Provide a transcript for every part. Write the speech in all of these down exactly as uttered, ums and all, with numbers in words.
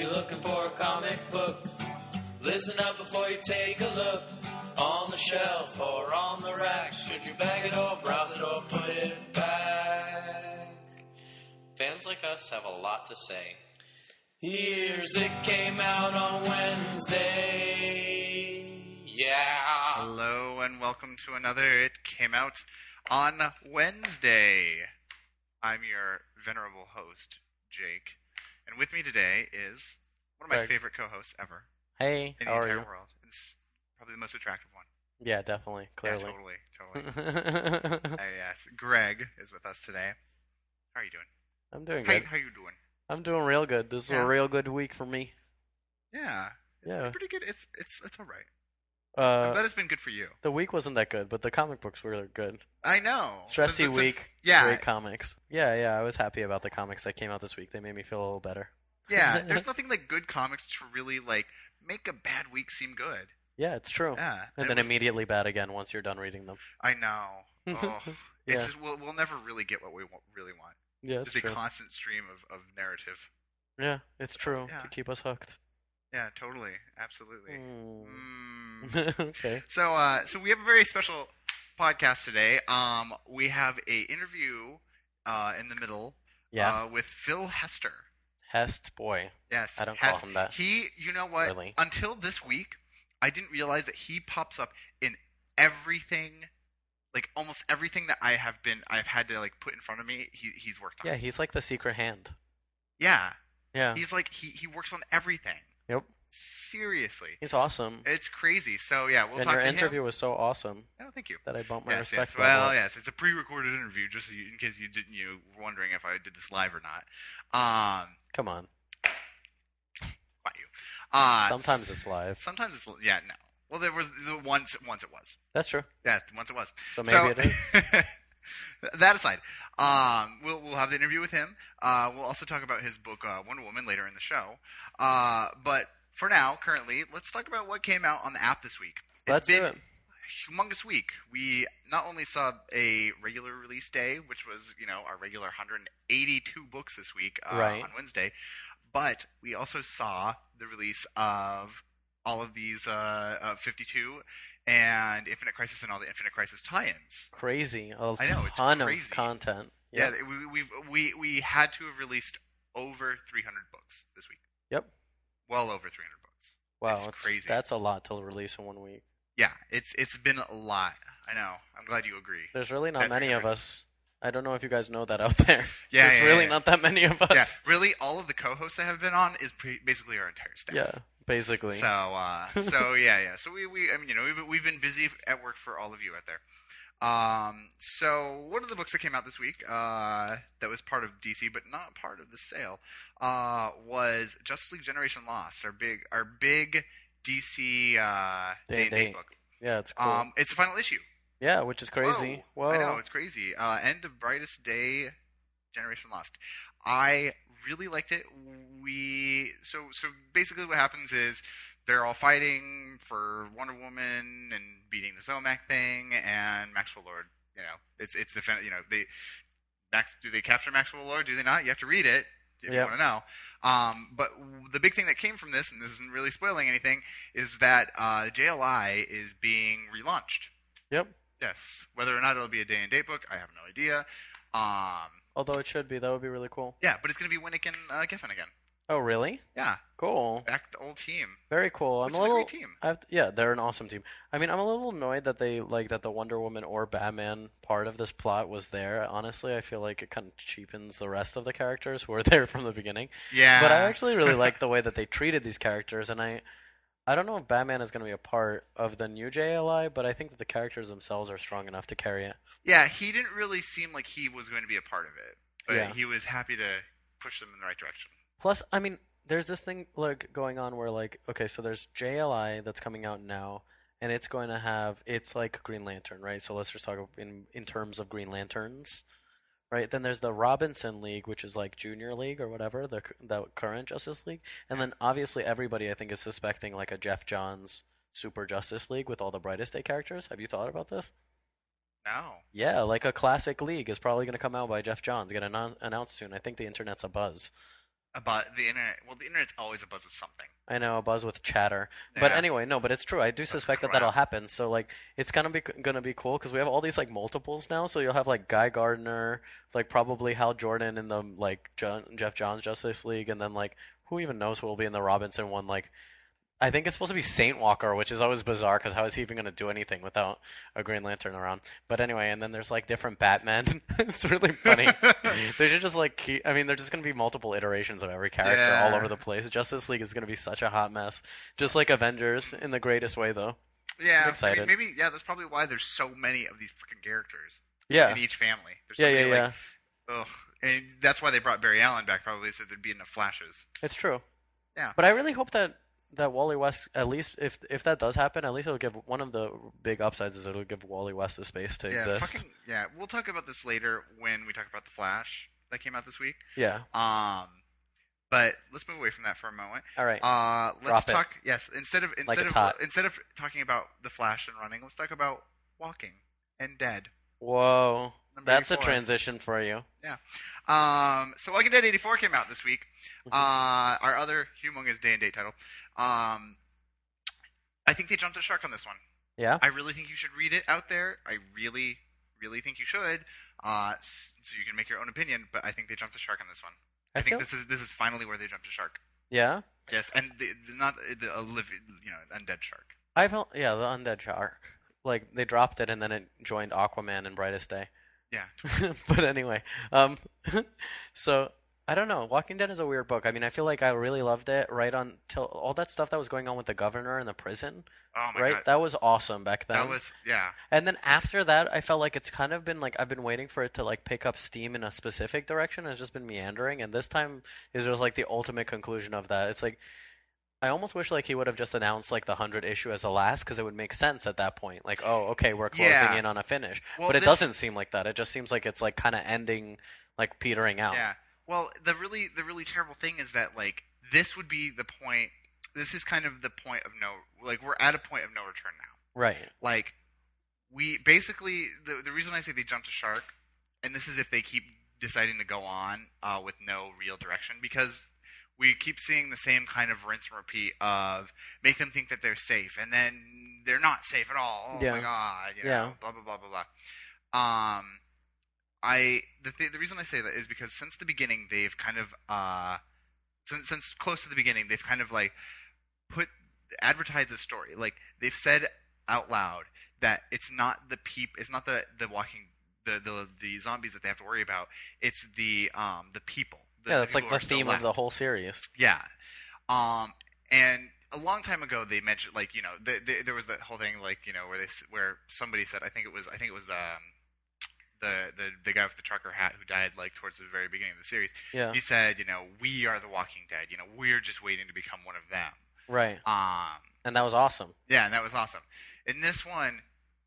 you're looking for a comic book, listen up before you take a look. On the shelf or on the rack, should you bag it or browse it or put it back? Fans like us have a lot to say. Here's It Came Out on Wednesday. Yeah. Hello and welcome to another It Came Out on Wednesday. I'm your venerable host, Jake. And with me today is one of my Greg. favorite co-hosts ever Hey, in the how are entire you? world. It's probably the most attractive one. Yeah, definitely, clearly. Yeah, totally, totally. uh, yes, Greg is with us today. How are you doing? I'm doing How, good. how you doing? I'm doing real good. This is Yeah. a real good week for me. Yeah. It's Yeah. been pretty good. It's it's it's all right. I'm Uh, glad it's been good for you. the week wasn't that good, but the comic books were good. I know. Stressy Since- since- week, yeah. great comics. Yeah, yeah, I was happy about the comics that came out this week. They made me feel a little better. Yeah, there's nothing like good comics to really like make a bad week seem good. Yeah, it's true. Yeah, And it then was- immediately bad again once you're done reading them. I know. Oh, Yeah. it's just we'll we'll never really get what we wa- really want. Yeah, it's Just a true. constant stream of, of narrative. Yeah, it's true Yeah. to keep us hooked. Yeah, totally, absolutely. Mm. Mm. Okay. So uh, so we have a very special podcast today. Um, we have a interview uh in the middle. Yeah. Uh, with Phil Hester. Hest, boy. Yes, I don't call Hest- him that. He, you know what? Really? Until this week, I didn't realize that he pops up in everything, like almost everything that I have been, I've had to like put in front of me. He he's worked on. Yeah, he's like the secret hand. Yeah. Yeah. He's like he he works on everything. Yep. Seriously, He's awesome. it's crazy. So yeah, we'll and talk your to interview him. was so awesome Oh, thank you. that I bumped my Yes, respect yes. level Well, up. yes, it's a pre-recorded interview, just so you, in case you didn't you were wondering if I did this live or not. Um, Come on. quiet you. Uh, Sometimes it's live. Sometimes it's yeah no. Well, there was the once once it was. That's true. Yeah, once it was. So maybe it is. That aside, um, we'll we'll have the interview with him. Uh, we'll also talk about his book uh, Wonder Woman later in the show. Uh, but for now, currently, let's talk about what came out on the app this week. It's Let's been do it. a humongous week. We not only saw a regular release day, which was you know our regular one hundred eighty-two books this week uh, Right. on Wednesday, but we also saw the release of all of these uh, uh, fifty-two and Infinite Crisis and all the Infinite Crisis tie-ins. Crazy. A I know, it's ton crazy. of content. Yeah, Yep. we, we've we we had to have released over three hundred books this week. Yep. Well over three hundred books. Wow. it's it's- crazy. That's a lot to release in one week. Yeah, it's it's been a lot. I know. I'm glad you agree. There's really not That's many of three hundred. us. I don't know if you guys know that out there. Yeah, There's yeah, really yeah. not that many of us. Yeah, really, all of the co-hosts that have been on is pre- basically our entire staff. Yeah, basically. So, uh, so yeah, yeah. So we, we, I mean, you know, we've, we've been busy at work for all of you out there. Um, so one of the books that came out this week, uh, that was part of D C, but not part of the sale, uh, was Justice League Generation Lost, our big, our big D C, uh, Day day and and date date. book. Yeah, it's cool. Um, it's the final issue. yeah, which is crazy. Whoa. Whoa. I know, it's crazy. Uh, end of Brightest Day, Generation Lost. I really liked it. We so so basically what happens is they're all fighting for Wonder Woman and beating the Zomac thing and Maxwell Lord. You know, it's it's the fin- you know they Max do they capture Maxwell Lord? Do they not? You have to read it if you Yep. want to know. Um, but the big thing that came from this, and this isn't really spoiling anything, is that uh, J L I is being relaunched. Yep. Yes. Whether or not it'll be a day and date book, I have no idea. Um, Although it should be. That would be really cool. yeah, but it's going to be Winnick and uh, Giffen again. Oh, really? Yeah, Cool. back to the old team. Very cool. I'm Which a is a little. great team. I have to- yeah, they're an awesome team. I mean, I'm a little annoyed that they like that the Wonder Woman or Batman part of this plot was there. Honestly, I feel like it kind of cheapens the rest of the characters who were there from the beginning. Yeah. But I actually really like the way that they treated these characters, and I, I don't know if Batman is going to be a part of the new J L I, but I think that the characters themselves are strong enough to carry it. Yeah, he didn't really seem like he was going to be a part of it, but Yeah. he was happy to push them in the right direction. Plus, I mean, there's this thing like going on where like, okay, so there's J L I that's coming out now, and it's going to have it's like Green Lantern, right? So let's just talk in in terms of Green Lanterns, right? Then there's the Robinson League, which is like Junior League or whatever, the the current Justice League, and then obviously everybody I think is suspecting like a Jeff Johns Super Justice League with all the Brightest Day characters. Have you thought about this? No. Yeah, like a classic league is probably going to come out by Jeff Johns, get annou- announced soon. I think the internet's a buzz. about the internet. Well, the internet's always a buzz with something. I know, a buzz with chatter. But Yeah. anyway, no, but it's true. I do suspect that crap. that'll happen. So like, it's gonna be gonna be cool because we have all these like multiples now. So you'll have like Guy Gardner, like probably Hal Jordan in the like John, Jeff Johns Justice League, and then like who even knows who will be in the Robinson one? Like, I think it's supposed to be Saint Walker, which is always bizarre because how is he even going to do anything without a Green Lantern around? But anyway, and then there's like different Batman. It's really funny. They should just like keep, I mean, there's just going to be multiple iterations of every character Yeah. all over the place. Justice League is going to be such a hot mess, just like Avengers in the greatest way, though. Yeah, I'm I excited. mean, maybe yeah. That's probably why there's so many of these freaking characters Yeah, in each family. There's yeah, so yeah, many, yeah. like, ugh, and that's why they brought Barry Allen back. Probably so there'd be enough flashes. It's true. Yeah. But I really hope that that Wally West, at least if if that does happen, at least it'll give one of the big upsides is it'll give Wally West the space to Yeah, exist. fucking, yeah. We'll talk about this later when we talk about the Flash that came out this week. Yeah. Um, but let's move away from that for a moment. All right. Uh, let's Drop it. talk. Yes, instead of instead it's of hot. instead of talking about the Flash and running, let's talk about walking and dead. Whoa. Number That's a eighty-four. transition for you. Um, so Walking Dead eighty-four came out this week. Mhm. Uh, our other humongous day and date title. Um, I think they jumped a shark on this one. Yeah. I really think you should read it out there. I really, really think you should. Uh, s- so you can make your own opinion. But I think they jumped a shark on this one. I, I think feel- this is this is finally where they jumped a shark. Yeah. Yes, and the, the, not the a living, you know, undead shark. I felt yeah, the undead shark. Like they dropped it and then it joined Aquaman and Brightest Day. Yeah. But anyway, um, so I don't know. Walking Dead is a weird book. I mean, I feel like I really loved it right on till all that stuff that was going on with the governor and the prison. Oh my right, god. that was awesome back then. That was yeah. And then after that, I felt like it's kind of been like I've been waiting for it to like pick up steam in a specific direction. And it's just been meandering, and this time is just like the ultimate conclusion of that. It's like I almost wish like he would have just announced like the hundred issue as the last because it would make sense at that point. Like, oh, okay, we're closing Yeah. in on a finish. Well, but it this- doesn't seem like that. It just seems like it's like kind of ending, like petering out. Yeah. Well, the really the really terrible thing is that like this would be the point. This is kind of the point of no. Like we're at a point of no return now. Right. Like we basically the the reason I say they jumped a shark, and this is if they keep deciding to go on uh, with no real direction, because we keep seeing the same kind of rinse and repeat of make them think that they're safe, and then they're not safe at all. Oh Yeah. my god, you know, Yeah. blah blah blah blah blah. Um, I the th- the reason I say that is because since the beginning they've kind of uh, since since close to the beginning they've kind of like put advertised the story, like they've said out loud that it's not the peep, it's not the the walking the the the zombies that they have to worry about. It's the um the people. The, Yeah, the that's like people the who are still theme of left. the whole series. Yeah. Um, and a long time ago, they mentioned like you know the, the, there was that whole thing like you know where they s- where somebody said I think it was I think it was the um, the the the guy with the trucker hat who died like towards the very beginning of the series. Yeah. He said you know we are the Walking Dead. You know we're just waiting to become one of them. Right. Um, And that was awesome. yeah, and that was awesome. In this one,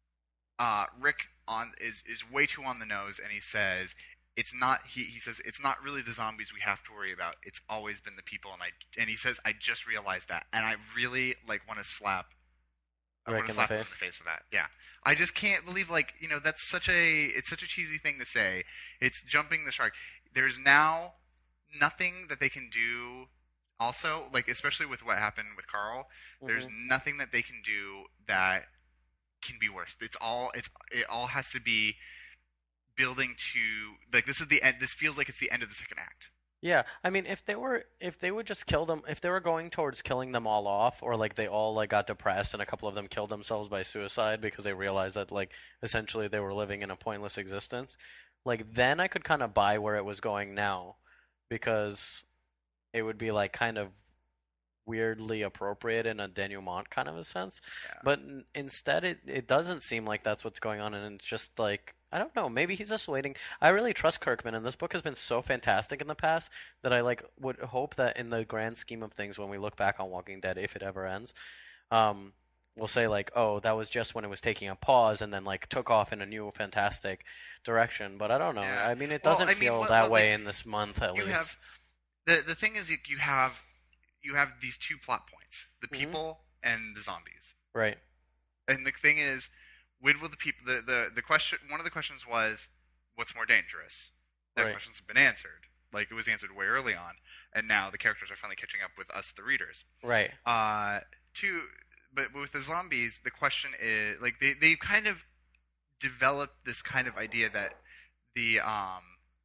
uh, Rick on is is way too on the nose, and he says it's not. He, he says it's not really the zombies we have to worry about. It's always been the people, and I and he says I just realized that, and I really like want to slap. I Rick want to in the slap him in face? the face for that. Yeah, I just can't believe like you know that's such a it's such a cheesy thing to say. It's jumping the shark. There's now nothing that they can do. Also, like especially with what happened with Carl, there's Mhm. nothing that they can do that can be worse. It's all it's it all has to be building to like this is the end. This feels like it's the end of the second act. Yeah, I mean, if they were, if they would just kill them, if they were going towards killing them all off, or like they all like got depressed and a couple of them killed themselves by suicide because they realized that like essentially they were living in a pointless existence, like then I could kind of buy where it was going now, because it would be like kind of weirdly appropriate in a denouement kind of a sense. Yeah. But n- instead, it, it doesn't seem like that's what's going on, and it's just like I don't know. Maybe he's just waiting. I really trust Kirkman, and this book has been so fantastic in the past that I like would hope that in the grand scheme of things, when we look back on Walking Dead, if it ever ends, um, we'll say like, oh, that was just when it was taking a pause and then like took off in a new fantastic direction. But I don't know. Yeah. I mean, it Well, doesn't I mean, feel what- that what, way like, in this month at you least. have the the thing is you you have you have these two plot points: the Mhm. people and the zombies. Right. And the thing is, when will the people? The, the the question. One of the questions was, what's more dangerous? That Right. question's been answered. Like it was answered way early on, and now the characters are finally catching up with us, the readers. Right. Uh, two, but with the zombies, the question is like they they kind of developed this kind of idea that the um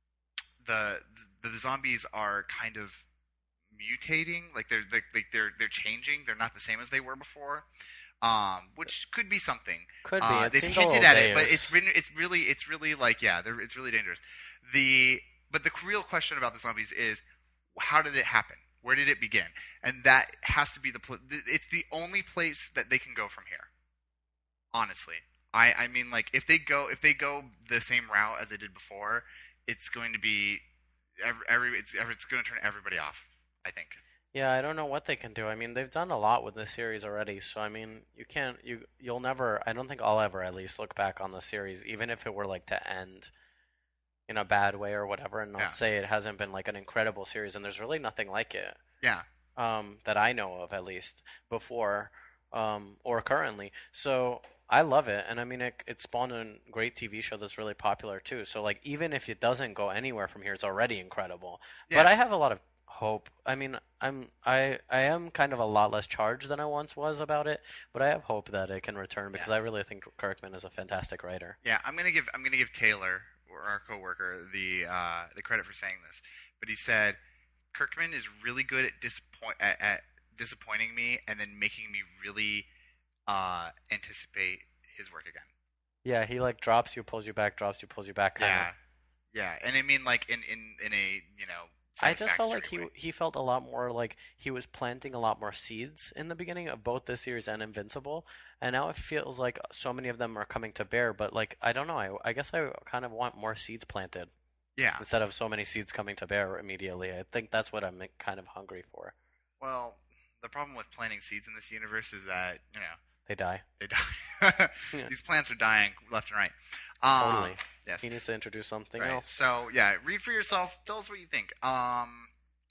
the the, the zombies are kind of mutating, like they're like they're, they're they're changing. They're not the same as they were before, um, which could be something. Could be. Uh, It they've seemed a hinted little at it, but Deus. it's been, it's really it's really like yeah, they're, it's really dangerous. The but the real question about the zombies is how did it happen? Where did it begin? And that has to be the pl- it's the only place that they can go from here. Honestly, I I mean like if they go if they go the same route as they did before, it's going to be every, every it's every, it's going to turn everybody off, I think. Yeah, I don't know what they can do. I mean, they've done a lot with this series already, so I mean, you can't you you'll never I don't think I'll ever at least look back on the series even if it were like to end in a bad way or whatever and not Yeah. say it hasn't been like an incredible series and there's really nothing like it. Yeah. Um that I know of at least before um or currently. So I love it, and I mean it it spawned a great T V show that's really popular too. So like even if it doesn't go anywhere from here, it's already incredible. Yeah. But I have a lot of hope. I mean, I'm I I am kind of a lot less charged than I once was about it, but I have hope that it can return because Yeah. I really think Kirkman is a fantastic writer. Yeah, I'm gonna give I'm gonna give Taylor, or our coworker, the uh, the credit for saying this. But he said Kirkman is really good at disappoint at, at disappointing me and then making me really uh, anticipate his work again. Yeah, he like drops you, pulls you back, drops you, pulls you back. Kind Yeah, of. yeah, and I mean like in, in, in a you know. I just felt like he satisfactory way. he felt a lot more like he was planting a lot more seeds in the beginning of both this series and Invincible, and now it feels like so many of them are coming to bear. But like I don't know, I I guess I kind of want more seeds planted Yeah. instead of so many seeds coming to bear immediately. I think that's what I'm like, kind of hungry for. Well, the problem with planting seeds in this universe is that you know They die. they die. Yeah. These plants are dying left and right. Um, Totally. Yes. He needs to introduce something Right. else. So yeah, read for yourself. Tell us what you think. Um,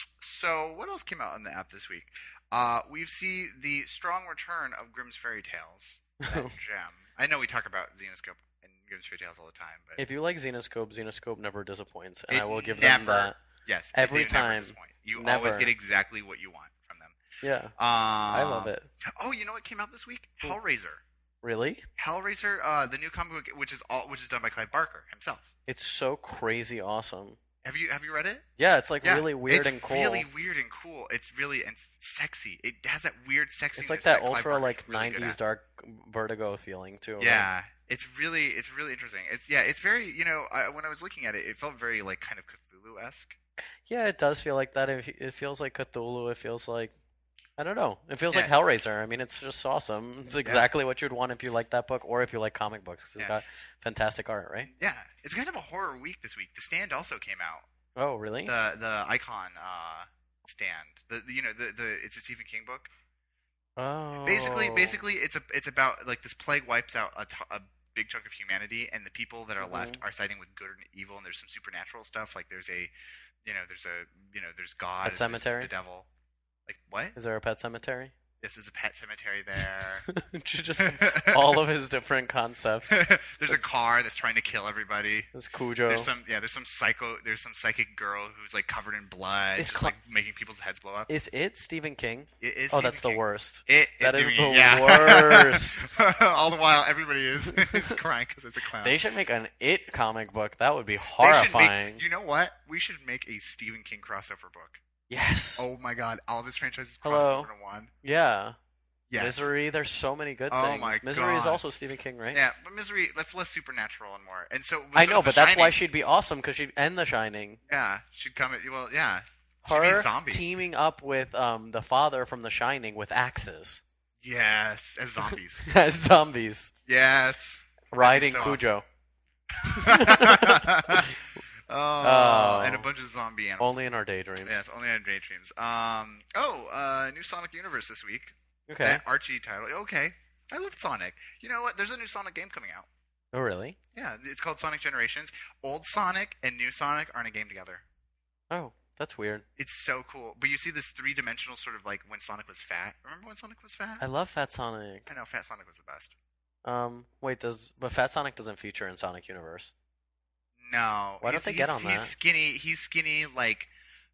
so what else came out in the app this week? Uh, we see the strong return of Grimm's Fairy Tales. That gem. I know we talk about Xenoscope and Grimm's Fairy Tales all the time, but If you like Xenoscope, Xenoscope never disappoints, and It I will give never- them that. yes, every they never time. disappoint. You Never. always get exactly what you want from them. Yeah, Um, I love it. Oh, you know what came out this week? Hmm. Hellraiser. Really? Hellraiser, uh, the new comic book, which is all, which is done by Clive Barker himself. It's so crazy awesome. Have you have you read it? Yeah, it's like Yeah, really weird it's and cool. really weird and cool. It's really and sexy. It has that weird sexiness. It's like that Clive ultra Barker's like really good nineties at. dark Vertigo feeling too. right? Yeah, it's really it's really interesting. It's yeah, it's very you know I, when I was looking at it, it felt very like kind of Cthulhu esque. Yeah, it does feel like that. It, it feels like Cthulhu. It feels like I don't know. It feels like Yeah. Hellraiser. I mean, it's just awesome. It's exactly what you'd want if you like that book or if you like comic books. It's Yeah. got fantastic art, right? Yeah, it's kind of a horror week this week. The Stand also came out. Oh, really? The the Icon uh, Stand. The, the you know the the it's a Stephen King book. oh. Basically, basically, it's a it's about like this plague wipes out a, t- a big chunk of humanity, and the people that are left Mhm. are siding with good and evil. And there's some supernatural stuff, like there's a, you know, there's a you know, there's God, Pet and there's Sematary? the devil. Like what? Is there a pet cemetery? This is a pet cemetery there. Just all of his different concepts. There's a car that's trying to kill everybody. There's Cujo. There's some yeah. There's some psycho. There's some psychic girl who's like covered in blood, Is just Cla- like making people's heads blow up. Is it Stephen King? It is Oh, Stephen that's the King. worst. It, That it's is Stephen the King, yeah. worst. All the while, everybody is, is crying because there's a clown. They should make an It comic book. That would be They should horrifying. make, you know what? We should make a Stephen King crossover book. Yes. Oh my god, all of his franchises Hello. crossover into one. Yeah. Yes. Misery. There's so many good Oh things. my Misery is God. also Stephen King, right? Yeah, but Misery, that's less supernatural and more. And so I so know, is The but that's why Shining. she'd be awesome because she'd end The Shining. Yeah, she'd come at well, yeah. She'd be Her a zombie. teaming up with um the father from The Shining with axes Yes, as zombies. as zombies Yes. riding so Cujo. oh, Oh. and a bunch of zombie animals. Only in our daydreams. Yes, only on daydreams. Um, oh, uh, new Sonic Universe this week. Okay. That Archie title. Okay, I love Sonic. You know what? There's a new Sonic game coming out. Oh, really? Yeah, it's called Sonic Generations. Old Sonic and new Sonic are in a game together. Oh, that's weird. It's so cool. But you see this three-dimensional sort of like when Sonic was fat. Remember when Sonic was fat? I love Fat Sonic. I know, Fat Sonic was the best. Um, wait, does but Fat Sonic doesn't feature in Sonic Universe? No. Why don't he's, they he's, get on he's that? skinny. He's skinny, like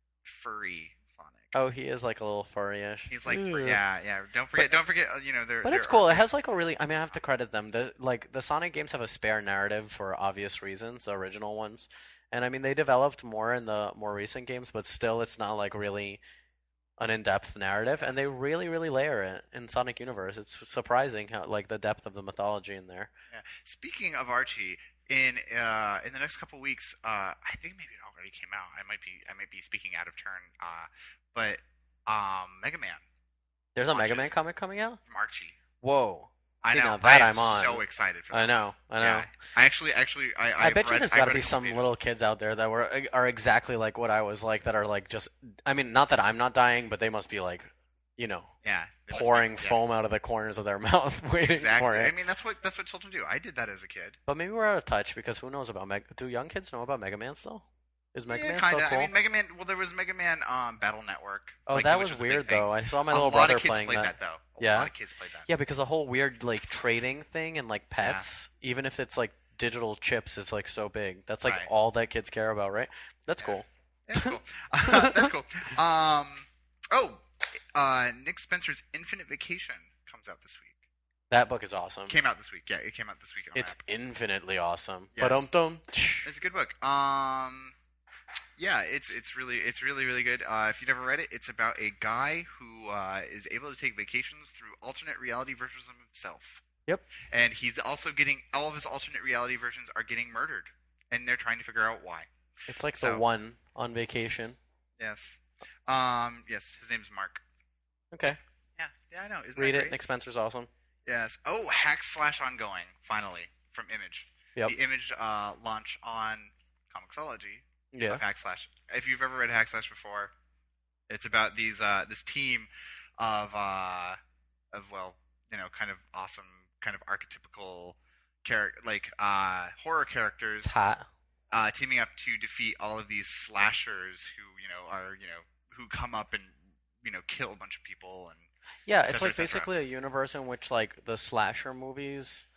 furry Sonic. Oh, he is like a little furry-ish. He's like, Ew. yeah, yeah. Don't forget, don't forget. uh, You know, they're. But they're it's cool. It has like a really. I mean, I have to credit them. The like the Sonic games have a spare narrative for obvious reasons, the original ones, and I mean they developed more in the more recent games, but still, it's not like really an in-depth narrative, and they really, really layer it in Sonic Universe. It's surprising how like the depth of the mythology in there. Yeah. Speaking of Archie, in uh, in the next couple weeks, uh, I think maybe it already came out. I might be I might be speaking out of turn, uh, but um, Mega Man There's a Mega launches Man comic coming out. from Archie. Whoa! I See, know. now that I am I'm on. so excited for that. I know. I know. Yeah. I actually, actually, I. I, I bet you read, there's I got to read be a couple some pages. little kids out there that were are exactly like what I was like that are like just. I mean, not that I'm not dying, but they must be like, you know, Yeah. they must pouring be- yeah. foam out of the corners of their mouth waiting Exactly. for it. I mean, that's what that's what children do. I did that as a kid. But maybe we're out of touch because who knows about Meg? Do young kids know about Mega Man still? Is Mega yeah, Man kinda. still cool? I mean, Mega Man. Well, there was Mega Man um, Battle Network. oh, like, that which was a big weird thing. though. I saw my a little lot brother of kids playing played that. that. though. A Yeah? lot of kids played that. Yeah, because the whole weird like trading thing and like pets, even if it's like digital chips, is like so big. That's like Right. all that kids care about, right? That's Yeah. cool. That's cool. Uh, that's cool. Um, oh, uh, Nick Spencer's Infinite Vacation comes out this week. That book is awesome. Came out this week. Yeah, it came out this week. On It's Apple. infinitely awesome. Yes. But um dum. It's a good book. Um, yeah, it's it's really it's really really good. Uh, if you've never read it, it's about a guy who uh, is able to take vacations through alternate reality versions of himself. Yep. And he's also getting all of his alternate reality versions are getting murdered, and they're trying to figure out why. It's like So- the one on vacation. Yes. Um. Yes. His name's Mark. Okay. Yeah. Yeah. I know. Isn't Read that it. great? Nick Spencer's awesome. Yes. Oh, Hack Slash Ongoing, finally, from Image. Yep. The Image uh, launch on Comixology Yeah. of Hack Slash. If you've ever read Hack Slash before, it's about these uh, this team of uh, of well, you know, kind of awesome, kind of archetypical character, like uh, horror characters, It's hot. uh, teaming up to defeat all of these slashers who you know are you know who come up and you know kill a bunch of people and Yeah, et it's cetera, like et cetera. basically a universe in which like the slasher movies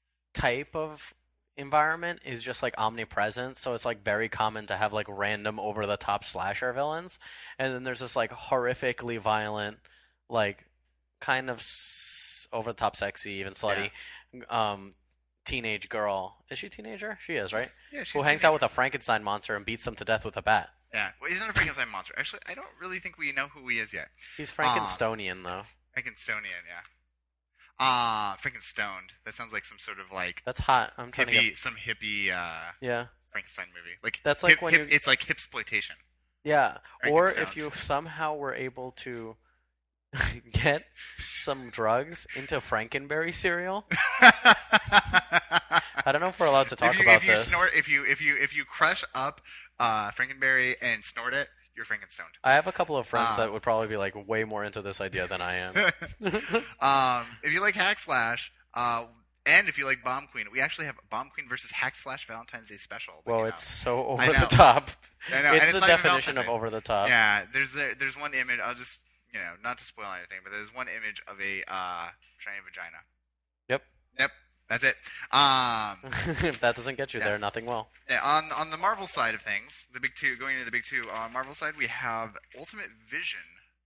type of environment is just like omnipresent, so it's like very common to have like random over the top slasher villains, and then there's this like horrifically violent, like kind of s- over the top sexy, even slutty, um, teenage girl. Is she a teenager? She is, right? Yeah, she's Who hangs out with a Frankenstein monster and beats them to death with a bat. Yeah, well, he's not a Frankenstein monster. Actually, I don't really think we know who he is yet. He's Frankensteinian though. Frankenstonian, yeah. Ah, uh, Frankenstoned. That sounds like some sort of like That's hot. I'm trying to hippie, get. some hippie uh, Yeah. Frankenstein movie. Like That's like hip, when hip, you- it's like hipsploitation. Yeah, or Frankenstein. if you somehow were able to get some drugs into Frankenberry cereal. I don't know if we're allowed to talk if you, about if you this. snort, if you if you if you crush up uh, Frankenberry and snort it, you're Frankenstoned. I have a couple of friends Um, that would probably be like way more into this idea than I am. um, if you like Hack Slash, uh, and if you like Bomb Queen, we actually have Bomb Queen versus Hack Slash Valentine's Day special. that Well, came it's out. so over I the know. top. I know, and It's it's the not even definition of Valentine's Day. over the top. Yeah, there's there, there's one image. I'll just you know not to spoil anything, but there's one image of a uh, shiny vagina. Yep. Yep, that's it. Um, If that doesn't get you Yeah. there, nothing will. yeah, on on the Marvel side of things, the big two going into the big two. On Marvel side, we have Ultimate Vision.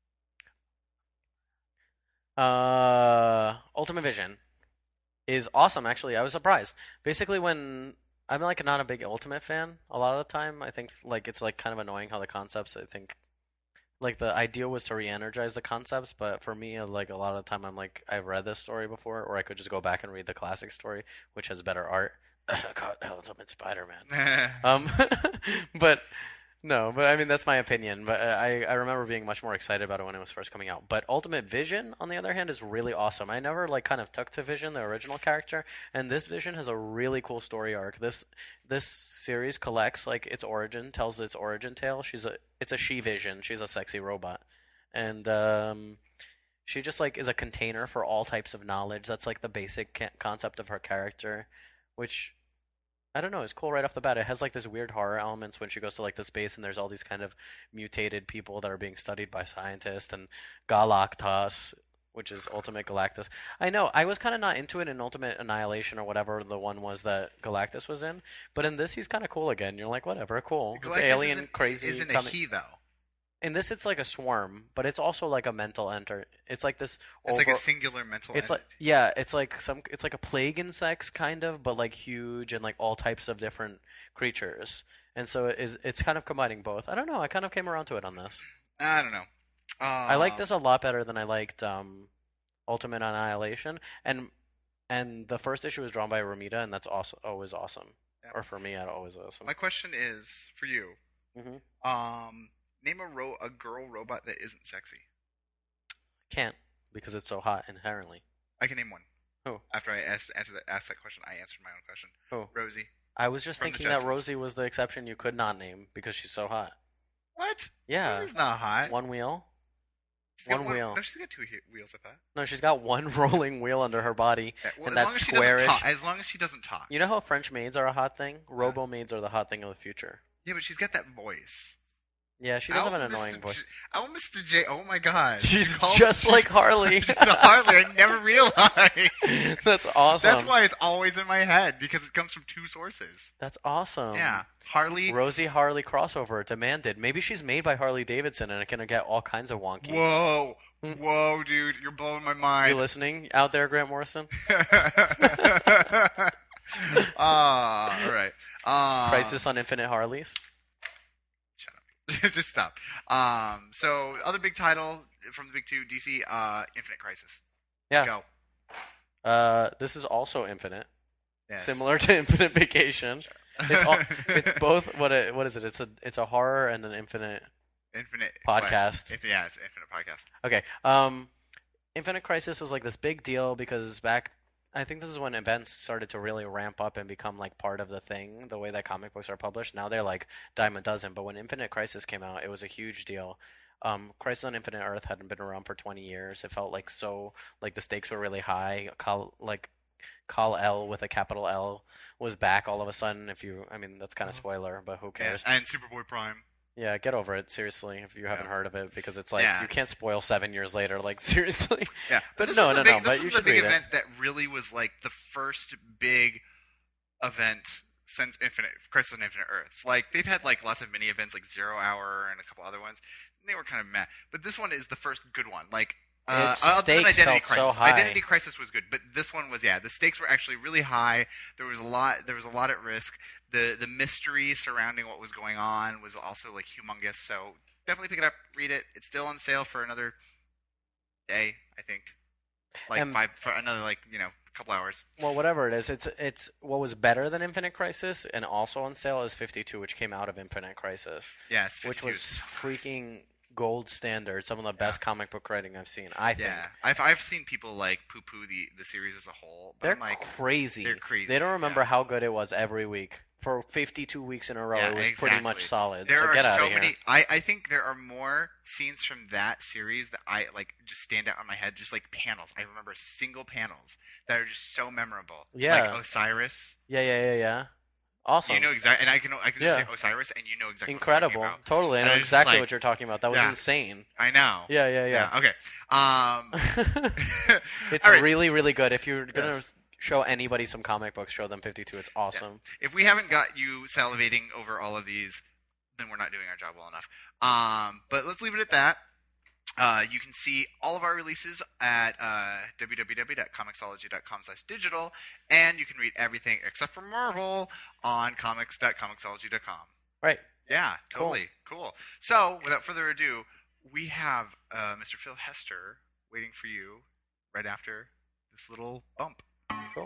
Uh, Ultimate Vision is awesome. Actually, I was surprised. Basically, when I'm like not a big Ultimate fan, a lot of the time I think like it's like kind of annoying how the concepts. I think like the idea was to re-energize the concepts, but for me, uh, like a lot of the time, I'm like I've read this story before, or I could just go back and read the classic story, which has better art. God, Ultimate Spider-Man. Um, but no, but I mean that's my opinion. But I I remember being much more excited about it when it was first coming out. But Ultimate Vision, on the other hand, is really awesome. I never like kind of took to Vision, the original character, and this Vision has a really cool story arc. This this series collects like its origin, tells its origin tale. She's a it's a she Vision. She's a sexy robot, and um. She just like is a container for all types of knowledge. That's like the basic ca- concept of her character, which I don't know. It's cool right off the bat. It has like this weird horror elements when she goes to like the space and there's all these kind of mutated people that are being studied by scientists and Galactus which is Ultimate Galactus. I know, I was kind of not into it in Ultimate Annihilation or whatever the one was that Galactus was in, but in this he's kind of cool again. You're like, whatever, cool. It's Galactus alien, isn't, crazy. isn't a coming. he though. In this, it's like a swarm, but it's also like a mental enter. It's like this. It's over- like a singular mental. It's like entity. yeah, it's like some. It's like a plague insects kind of, but like huge and like all types of different creatures. And so it is, it's kind of combining both. I don't know. I kind of came around to it on this. I don't know. Uh, I like this a lot better than I liked um, Ultimate Annihilation, and and the first issue was drawn by Ramita, and that's also always awesome. Yeah. Or for me, I always awesome. My question is for you. hmm Um, name a ro- a girl robot that isn't sexy. Can't because it's so hot inherently. I can name one. Who? After I asked, answered that, asked that question, I answered my own question. Who? Rosie. I was just From the thinking that Jetsons. Rosie was the exception you could not name because she's so hot. What? Yeah. Rosie's not hot. One wheel? She's got one wheel. No, she's got two he- wheels. I thought. No, she's got one rolling wheel under her body, Yeah, well, and as that's long as she doesn't squarish. talk. As long as she doesn't talk. You know how French maids are a hot thing? Robo maids are the hot thing of the future. Yeah, but she's got that voice. Yeah, she does Oh, have an Mister annoying voice. J- oh, Mister J. Oh my God. She's You called- just like Harley. She's a Harley. I never realized. That's awesome. That's why it's always in my head because it comes from two sources. That's awesome. Yeah, Harley. Rosie Harley crossover demanded. Maybe she's made by Harley Davidson and it can get all kinds of wonky. Whoa, whoa, dude, you're blowing my You mind. listening out there, Grant Morrison? Ah, all right. Uh, Crisis on Infinite Harleys. Shut up. Just stop. Um, so other big title from the big two, D C, uh, Infinite Crisis. Yeah. Go. Uh, this is also Infinite, Yes. similar to Infinite Vacation. It's all, it's both. What a, what is it? It's a it's a horror and an infinite Infinite podcast. What? Inf- yeah, it's Infinite podcast. Okay. Um, Infinite Crisis was like this big deal because back, I think this is when events started to really ramp up and become like part of the thing, the way that comic books are published. Now they're like dime a dozen, but when Infinite Crisis came out, it was a huge deal. Um, Crisis on Infinite Earth hadn't been around for twenty years. It felt like so, like the stakes were really high. Kal, like Kal El with a capital L was back all of a sudden. If you, I mean, that's kind of spoiler, but who Yeah, cares? and Superboy Prime. Yeah, get over it, seriously, if you haven't Yeah. heard of it, because it's like, Yeah. you can't spoil seven years later, like, seriously. Yeah, But this no, was no, the big, no, This but was you the should big read it. event that really was like the first big event since Infinite Crisis on Infinite Earths. Like they've had like lots of mini events, like Zero Hour and a couple other ones. And they were kind of meh, but this one is the first good one. Like. Uh, Its other than stakes Identity felt so Crisis. high. Identity Crisis was good, but this one was yeah. The stakes were actually really high. There was a lot. There was a lot at risk. The the mystery surrounding what was going on was also like humongous. So definitely pick it up, read it. It's still on sale for another day, I think. Like And- five for another like you know couple hours. Well, whatever it is, it's it's what was better than Infinite Crisis, and also on sale is fifty-two, which came out of Infinite Crisis, Yes, which fifty-two was is- freaking gold standard, some of the best comic book writing I've seen, I think. yeah. I've I've seen people like poo poo the the series as a whole. But They're I'm like crazy. they're crazy, They don't remember yeah. how good it was every week. For fifty-two weeks in a row, Yeah, it was exactly. pretty much solid. There so are get out so of here. many. I, I think there are more scenes from that series that I like just stand out in my head. Just like panels, I remember single panels that are just so memorable. Yeah. like Osiris. Yeah, yeah, yeah, yeah. Awesome. You know exactly, and I can I can just Yeah. say Osiris, and you know exactly. Incredible. What I'm talking Totally. I And know I was just exactly like- what you're talking about. That was Yeah. insane. about. I know. Yeah, yeah, yeah. Okay. Um. It's all right. really, really good. If you're going to Yes. show anybody some comic books, show them fifty-two. It's awesome. If we haven't got you salivating over all of these, then we're not doing our job well enough. Um, but let's leave it at that. Uh, you can see all of our releases at uh, w w w dot comixology dot com slash digital, and you can read everything except for Marvel on comics dot comixology dot com. Right. Yeah, totally. Cool. So, without further ado, we have uh, Mister Phil Hester waiting for you right after this little bump. Cool.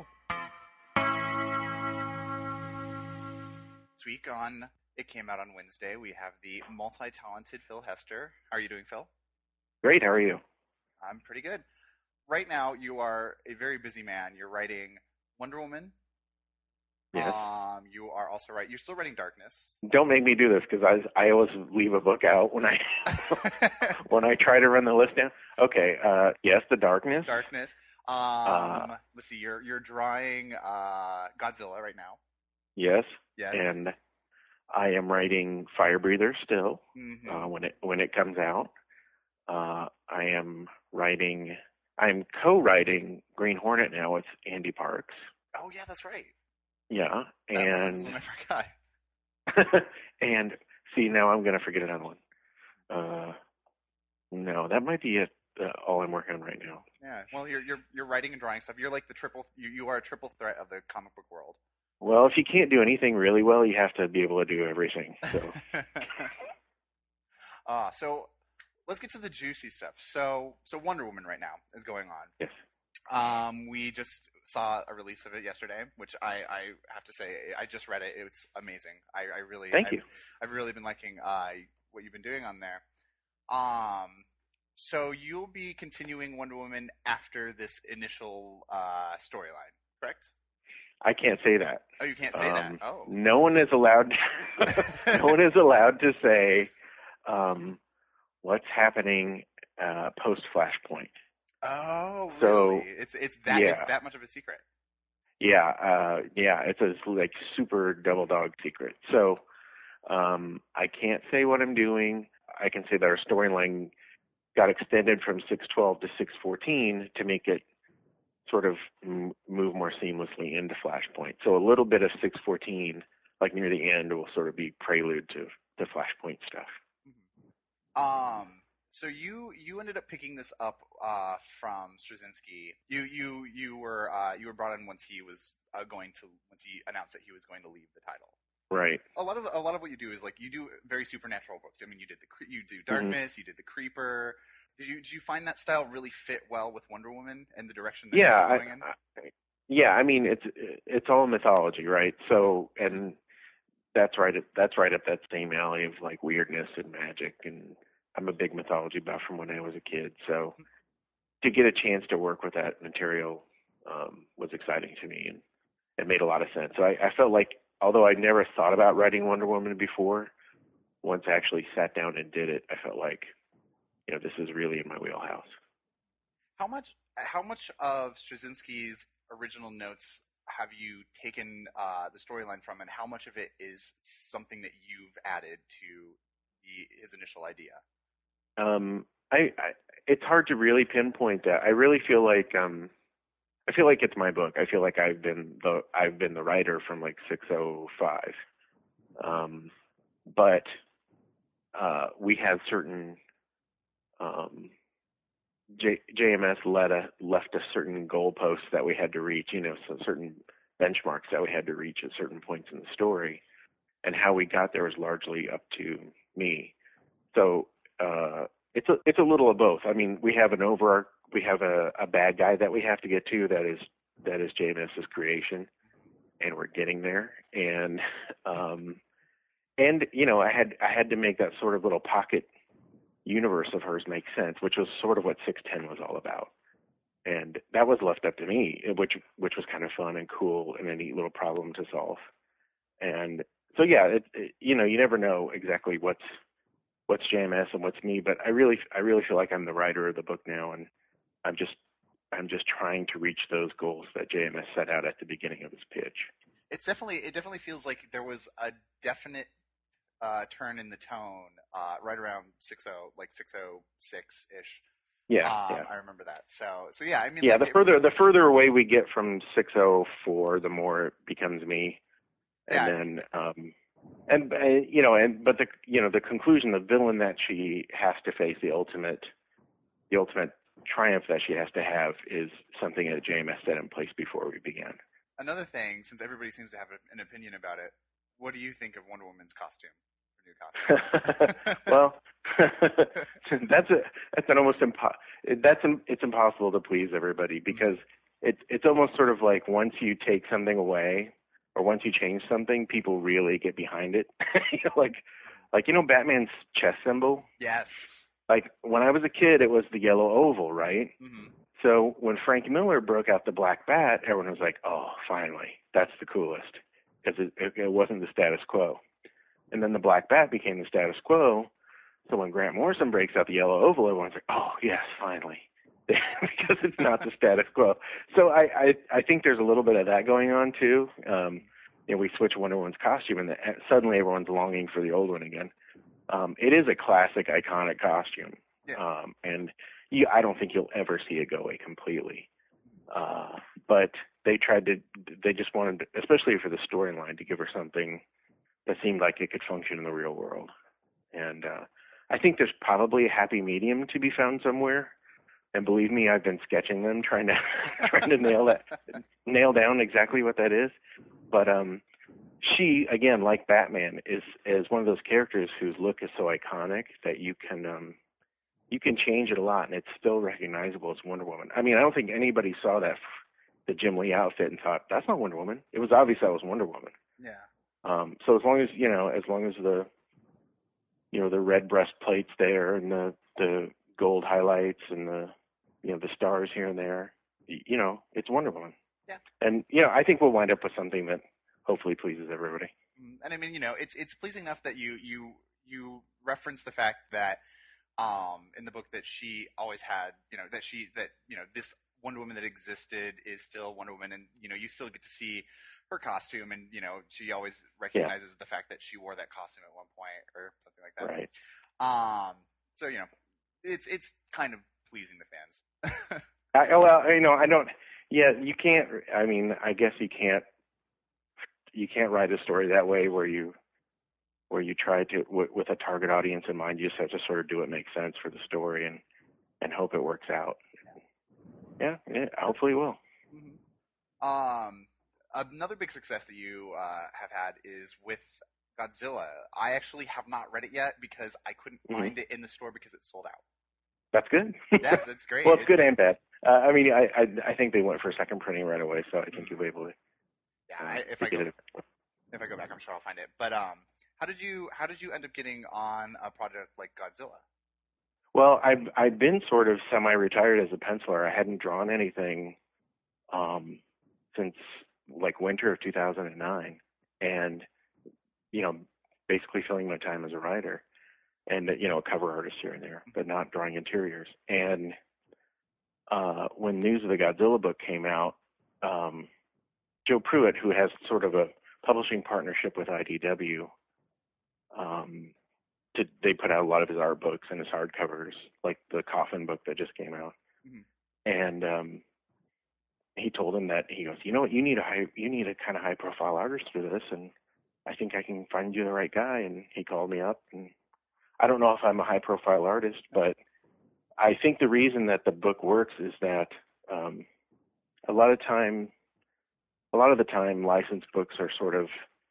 This week on It Came Out on Wednesday, we have the multi-talented Phil Hester. How are you doing, Phil? Great. How are you? I'm pretty good. Right now, you are a very busy man. You're writing Wonder Woman. Yes. Um, you are also writing. You're still writing Darkness. Don't make me do this because I I always leave a book out when I when I try to run the list down. Okay. Uh, yes, The Darkness. Darkness. Um, Uh, let's see. You're you're drawing uh, Godzilla right now. Yes. Yes. And I am writing Fire Breather still Mhm. uh, when it when it comes out. Uh, I am writing I'm co-writing Green Hornet now with Andy Parks. Oh yeah, that's right. Yeah, That and was one I forgot. and see, now I'm gonna forget another one. Uh, no, that might be it. Uh, all I'm working on right now. Yeah. Well, you're you're you're writing and drawing stuff. You're like the triple. You you are a triple threat of the comic book world. Well, if you can't do anything really well, you have to be able to do everything. So, uh, so let's get to the juicy stuff. So so Wonder Woman right now is going on. yes. Um, we just saw a release of it yesterday, which I, I have to say, I just read it. It was amazing. I, I really, Thank I've, you. I've really been liking uh, what you've been doing on there. Um, so you'll be continuing Wonder Woman after this initial uh, storyline, correct? I can't say that. Oh, you can't say Um, that. Oh, No one is allowed. no one is allowed to say um, what's happening uh, post Flashpoint. oh, So, really? It's it's that yeah. it's that much of a secret. Yeah, uh, yeah, it's a like super double dog secret. So um, I can't say what I'm doing. I can say that our storyline got extended from six twelve to six fourteen to make it sort of m- move more seamlessly into Flashpoint. So a little bit of six fourteen, like near the end, will sort of be prelude to the Flashpoint stuff. Um. So you you ended up picking this up uh, from Straczynski. You you you were uh, you were brought in once he was uh, going to once he announced that he was going to leave the title. Right. A lot of a lot of what you do is like you do very supernatural books. I mean, you did the cre- you do Dark Mhm. Mist, you did the Creeper. Did you did you find that style really fit well with Wonder Woman and the direction that Yeah. she was I, going in? I, yeah. I mean, it's it's all mythology, right? So, and that's right. At, that's right up that same alley of like weirdness and magic, and I'm a big mythology buff from when I was a kid. So, to get a chance to work with that material um, was exciting to me, and it made a lot of sense. So I, I felt like, although I never thought about writing Wonder Woman before, once I actually sat down and did it, I felt like, you know, this is really in my wheelhouse. How much how much of Straczynski's original notes have you taken uh, the storyline from, and how much of it is something that you've added to the, his initial idea? Um, I, I, it's hard to really pinpoint that. I really feel like, um, I feel like it's my book. I feel like I've been the, I've been the writer from like six oh five. Um, but, uh, we had certain, um, J, JMS led a, left us certain goalposts that we had to reach, you know, some certain benchmarks that we had to reach at certain points in the story, and how we got there was largely up to me. So, uh, it's a, it's a little of both. I mean, we have an over, we have a, a bad guy that we have to get to that is, that is JMS's creation, and we're getting there. And, um, and, you know, I had, I had to make that sort of little pocket universe of hers make sense, which was sort of what six ten was all about. And that was left up to me, which, which was kind of fun and cool and a neat little problem to solve. And so, yeah, it, it, you know, you never know exactly what's, what's J M S and what's me, but I really, I really feel like I'm the writer of the book now, and I'm just, I'm just trying to reach those goals that J M S set out at the beginning of his pitch. It's definitely, it definitely feels like there was a definite uh, turn in the tone uh, right around six oh, like six oh six ish. Yeah, um, yeah. I remember that. So, so yeah, I mean, Yeah, like the it- further, the further away we get from six oh four, the more it becomes me. And Yeah. then, um, and, uh, you know, and, but the, you know, the conclusion, the villain that she has to face, the ultimate, the ultimate triumph that she has to have is something that J M S set in place before we began. Another thing, since everybody seems to have an opinion about it, what do you think of Wonder Woman's costume? Her new costume. Well, that's a, that's an almost impo- that's an, it's impossible to please everybody, because it's, it's almost sort of like once you take something away, or once you change something, people really get behind it. You know, like, like, you know, Batman's chest symbol? Yes. Like, when I was a kid, it was the yellow oval, right? Mm-hmm. So when Frank Miller broke out the black bat, everyone was like, oh, finally, that's the coolest, because it, it, it wasn't the status quo. And then the black bat became the status quo. So when Grant Morrison breaks out the yellow oval, everyone's like, oh, yes, finally, because it's not the status quo. So I, I, I think there's a little bit of that going on, too. Um, you know, we switch Wonder Woman's costume, and the, suddenly everyone's longing for the old one again. Um, it is a classic, iconic costume. Yeah. Um, and you, I don't think you'll ever see it go away completely. Uh, but they tried to, they just wanted, especially for the storyline, to give her something that seemed like it could function in the real world. And uh, I think there's probably a happy medium to be found somewhere. And believe me, I've been sketching them, trying to trying to nail that, nail down exactly what that is. But um, she, again, like Batman, is is one of those characters whose look is so iconic that you can um, you can change it a lot, and it's still recognizable as Wonder Woman. I mean, I don't think anybody saw that the Jim Lee outfit and thought that's not Wonder Woman. It was obvious that was Wonder Woman. Yeah. Um, so as long as you know, as long as the you know the red breastplate's there and the the gold highlights and the you know the stars here and there, you know, it's Wonder Woman. Yeah. And you know, I think we'll wind up with something that hopefully pleases everybody. And I mean, you know, it's it's pleasing enough that you you you reference the fact that um, in the book that she always had, you know, that she that you know this Wonder Woman that existed is still Wonder Woman, and you know, you still get to see her costume, and you know, she always recognizes yeah. the fact that she wore that costume at one point or something like that. Right. Um. So you know, it's it's kind of pleasing the fans. I, well, you know, I don't. Yeah, you can't. I mean, I guess you can't. You can't write a story that way where you where you try to w- with a target audience in mind. You just have to sort of do what makes sense for the story and and hope it works out. Yeah, yeah hopefully it will. Mm-hmm. Um, another big success that you uh, have had is with Godzilla. I actually have not read it yet because I couldn't mm-hmm. find it in the store because it sold out. That's good. Yes, that's great. Well, it's, it's good and bad. Uh, I mean, I, I I think they went for a second printing right away, so I think you'll be able to. Yeah, uh, I, if I go it. if I go back, I'm sure I'll find it. But um, how did you how did you end up getting on a project like Godzilla? Well, I've I've been sort of semi-retired as a penciler. I hadn't drawn anything um, since like winter of two thousand nine, and you know, basically filling my time as a writer. And, you know, a cover artist here and there, but not drawing interiors. And uh, when news of the Godzilla book came out, um, Joe Pruitt, who has sort of a publishing partnership with I D W, um, to, they put out a lot of his art books and his hardcovers, like the Coffin book that just came out. Mm-hmm. And um, he told him that, he goes, you know what, you need a high, you need a kind of high-profile artist for this, and I think I can find you the right guy. And he called me up, and I don't know if I'm a high-profile artist, but I think the reason that the book works is that um, a lot of time, a lot of the time, licensed books are sort of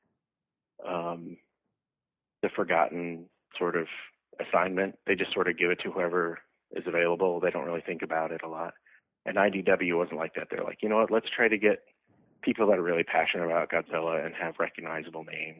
um, the forgotten sort of assignment. They just sort of give it to whoever is available. They don't really think about it a lot. And I D W wasn't like that. They're like, you know what? Let's try to get people that are really passionate about Godzilla and have recognizable names.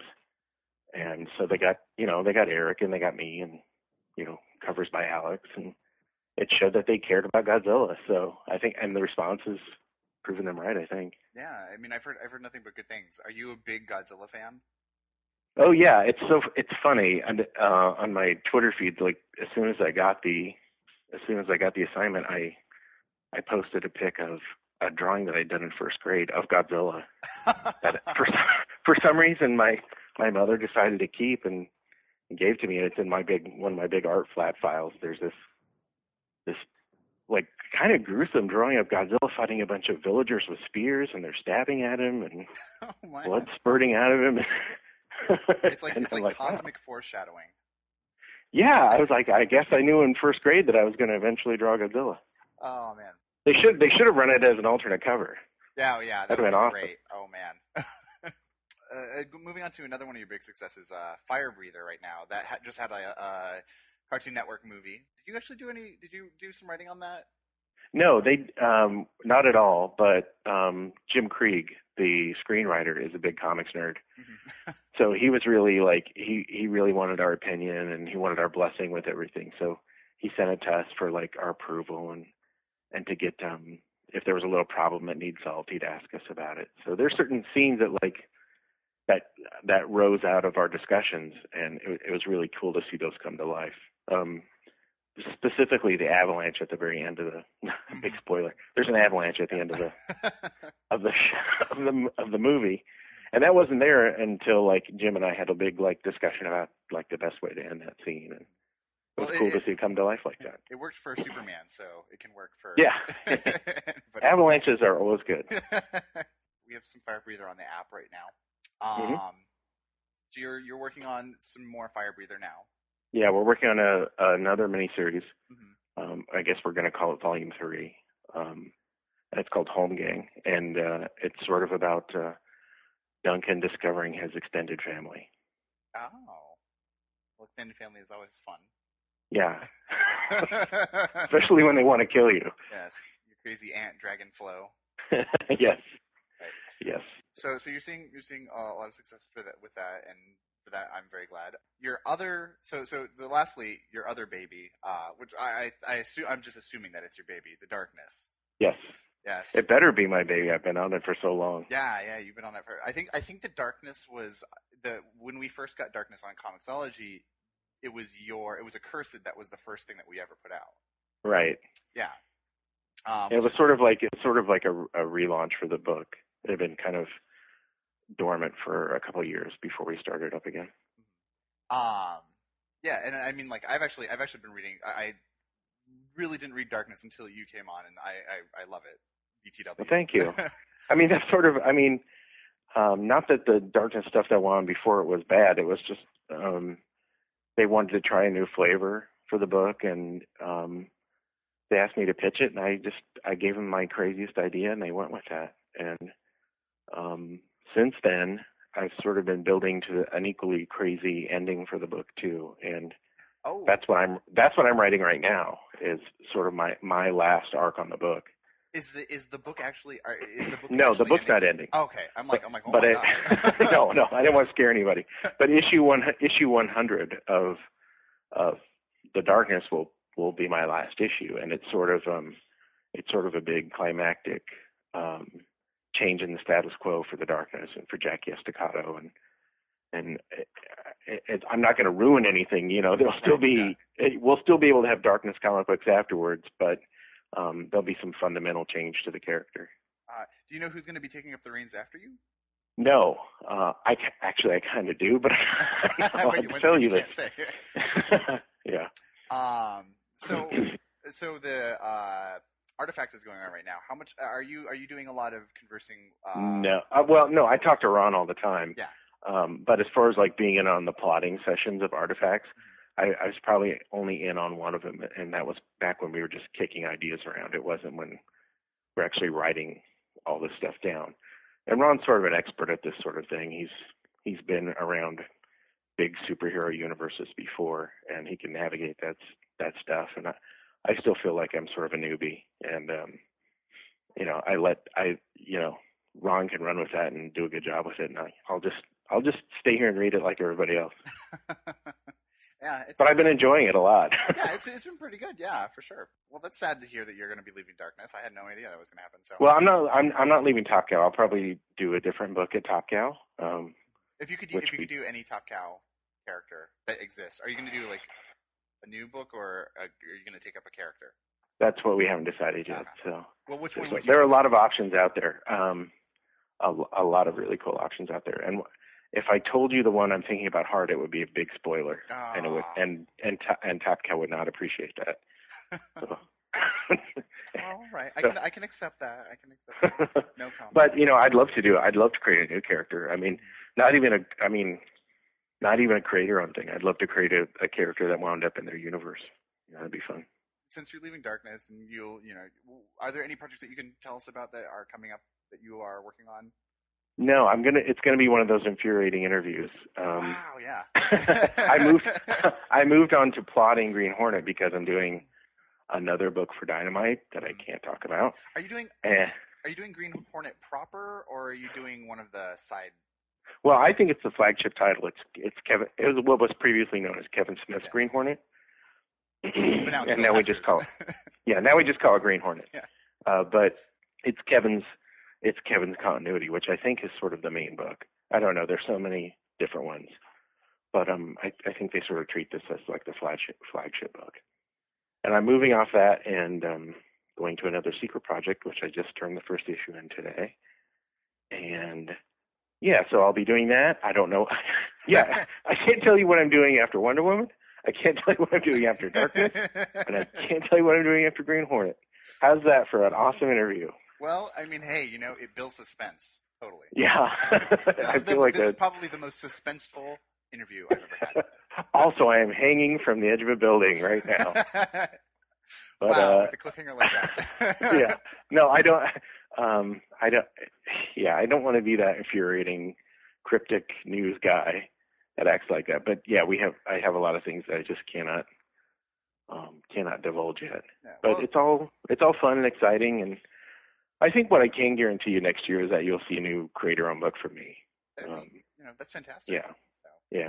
And so they got, you know, they got Eric and they got me and, you know, covers by Alex. And it showed that they cared about Godzilla. So I think, and the response has proven them right, I think. Yeah. I mean, I've heard, I've heard nothing but good things. Are you a big Godzilla fan? Oh yeah. It's so, it's funny. And, uh, on my Twitter feed, like as soon as I got the, as soon as I got the assignment, I, I posted a pic of a drawing that I'd done in first grade of Godzilla. that for, for some reason, my, my mother decided to keep and gave to me, and it's in my big one of my big art flat files. There's this this like kind of gruesome drawing of Godzilla fighting a bunch of villagers with spears, and they're stabbing at him, and oh, blood spurting out of him. It's like it's like, like cosmic wow. foreshadowing. Yeah, I was like, I guess I knew in first grade that I was going to eventually draw Godzilla. Oh man, they should they should have run it as an alternate cover. Yeah, yeah, that would would have been awesome. Great. Oh man. Uh, moving on to another one of your big successes, uh, Fire Breather, right now. That ha- just had a, a Cartoon Network movie. Did you actually do any? Did you do some writing on that? No, they um, not at all. But um, Jim Krieg, the screenwriter, is a big comics nerd. Mm-hmm. So he was really like he he really wanted our opinion and he wanted our blessing with everything. So he sent it to us for like our approval and and to get um, if there was a little problem that needs solved, he'd ask us about it. So there's certain scenes that like. that that rose out of our discussions, and it, it was really cool to see those come to life. Um, specifically, the avalanche at the very end of the big spoiler. There's an avalanche at the end of the of the of the of the movie, and that wasn't there until like Jim and I had a big like discussion about like the best way to end that scene. And It was Well, cool it- to see it come to life like that. It worked for Superman, so it can work for Yeah. but Avalanches are always good. we have some Fire Breather on the app right now. Um, Mhm. So you're you're working on some more Fire Breather now. Yeah, we're working on a another miniseries. Mm-hmm. Um, I guess we're going to call it Volume Three. Um, and it's called Home Gang, and uh, it's sort of about uh, Duncan discovering his extended family. Oh, well, extended family is always fun. Yeah, especially when they want to kill you. Yes, your crazy ant dragon flow. Yes, Right. yes. So, so you're seeing you're seeing uh, a lot of success for that with that, and for that I'm very glad. Your other, so so the lastly, your other baby, uh, which I I, I assume I'm just assuming that it's your baby, The Darkness. Yes. Yes. It better be my baby. I've been on it for so long. Yeah, yeah, you've been on it for. I think I think The Darkness was the when we first got Darkness on Comixology, it was your it was a Cursed that was the first thing that we ever put out. Right. Yeah. Um, It was sort of like it's sort of like a, a relaunch for the book. It had been kind of dormant for a couple of years before we started up again. Um, yeah, and I mean, like, I've actually, I've actually been reading. I, I really didn't read Darkness until you came on, and I, I, I love it. B T W. Well, thank you. I mean, that's sort of. I mean, um, not that the Darkness stuff that went on before it was bad. It was just um, they wanted to try a new flavor for the book, and um, they asked me to pitch it, and I just I gave them my craziest idea, and they went with that. And um, since then, I've sort of been building to an equally crazy ending for the book too, and oh, that's what I'm that's what I'm writing right now. Is sort of my my last arc on the book. is the is the book actually? Are, is the book? No, the actually book's ending? not ending. Okay, I'm like, I'm like, oh but my it, gosh. no, no, I didn't want to scare anybody. But issue one, issue one hundred of of The Darkness will will be my last issue, and it's sort of um, it's sort of a big climactic um, change in the status quo for The Darkness and for Jackie Estacado, and and it, it, I'm not going to ruin anything. You know, there'll still be it, we'll still be able to have Darkness comic books afterwards, but um, there'll be some fundamental change to the character. Uh, do you know who's going to be taking up the reins after you? No, uh, I ca- actually I kind of do, but I'll But you- once tell again, you can't that. say. Yeah. Um. So, so the uh, Artifacts is going on right now. How much are you? Are you doing a lot of conversing? Uh, No. Uh, well, no. I talk to Ron all the time. Yeah. Um, but as far as like being in on the plotting sessions of Artifacts, I, I was probably only in on one of them, and that was back when we were just kicking ideas around. It wasn't when we're actually writing all this stuff down. And Ron's sort of an expert at this sort of thing. He's he's been around big superhero universes before, and he can navigate that that stuff. And I, I still feel like I'm sort of a newbie, and um, you know, I let I you know Ron can run with that and do a good job with it, and I, I'll just I'll just stay here and read it like everybody else. yeah, it's, But I've been it's- enjoying it a lot. yeah, it's it's been pretty good. Yeah, for sure. Well, that's sad to hear that you're going to be leaving Darkness. I had no idea that was going to happen. So, Well, I'm not I'm I'm not leaving Top Cow. I'll probably do a different book at Top Cow. Um, if you could do which if you we- could do any Top Cow character that exists, are you going to do like a new book, or uh, are you going to take up a character? that's what we haven't decided yet. Okay. So. Well, which one So would you? there are a take? lot of options out there. Um, a, a lot of really cool options out there. And if I told you the one I'm thinking about hard, it would be a big spoiler, Ah. and it would and and Ta- and Top Cow would not appreciate that. So. All right, I So- can I can accept that. I can accept that. No comment. But you know, I'd love to do. I'd love to create a new character. I mean, not even a. I mean, not even a creator-owned thing. I'd love to create a, a character that wound up in their universe. You know, that'd be fun. Since you're leaving Darkness, and you'll you know, are there any projects that you can tell us about that are coming up that you are working on? No, I'm gonna. It's gonna be one of those infuriating interviews. Um, wow, yeah. I moved. I moved on to plotting Green Hornet because I'm doing another book for Dynamite that I can't talk about. Are you doing Eh. Are you doing Green Hornet proper, or are you doing one of the side? Well, I think it's the flagship title. It's it's Kevin. It was what was previously known as Kevin Smith's Yes. Green Hornet, But now it's and Phil now we just Hester's. call it. Yeah, now we just call it Green Hornet. Yeah. Uh, but it's Kevin's. It's Kevin's continuity, which I think is sort of the main book. I don't know. There's so many different ones, but um, I, I think they sort of treat this as like the flagship flagship book. And I'm moving off that and um, going to another secret project, which I just turned the first issue in today. And yeah, so I'll be doing that. I don't know. Yeah, I can't tell you what I'm doing after Wonder Woman. I can't tell you what I'm doing after Darkness, and I can't tell you what I'm doing after Green Hornet. How's that for an awesome interview? Well, I mean, hey, you know, it builds suspense. Totally. Yeah. This, I is, the, feel like this is that. probably the most suspenseful interview I've ever had. Also, I am hanging from the edge of a building right now. But, wow, uh, with a cliffhanger like that. yeah. No, I don't. Um, I don't. Yeah, I don't want to be that infuriating, cryptic news guy that acts like that. But yeah, we have. I have a lot of things that I just cannot, um, cannot divulge yet. Yeah, But well, it's all it's all fun and exciting, and I think what I can guarantee you next year is that you'll see a new creator on book from me. I mean, Um, you know, that's fantastic. yeah, So, yeah.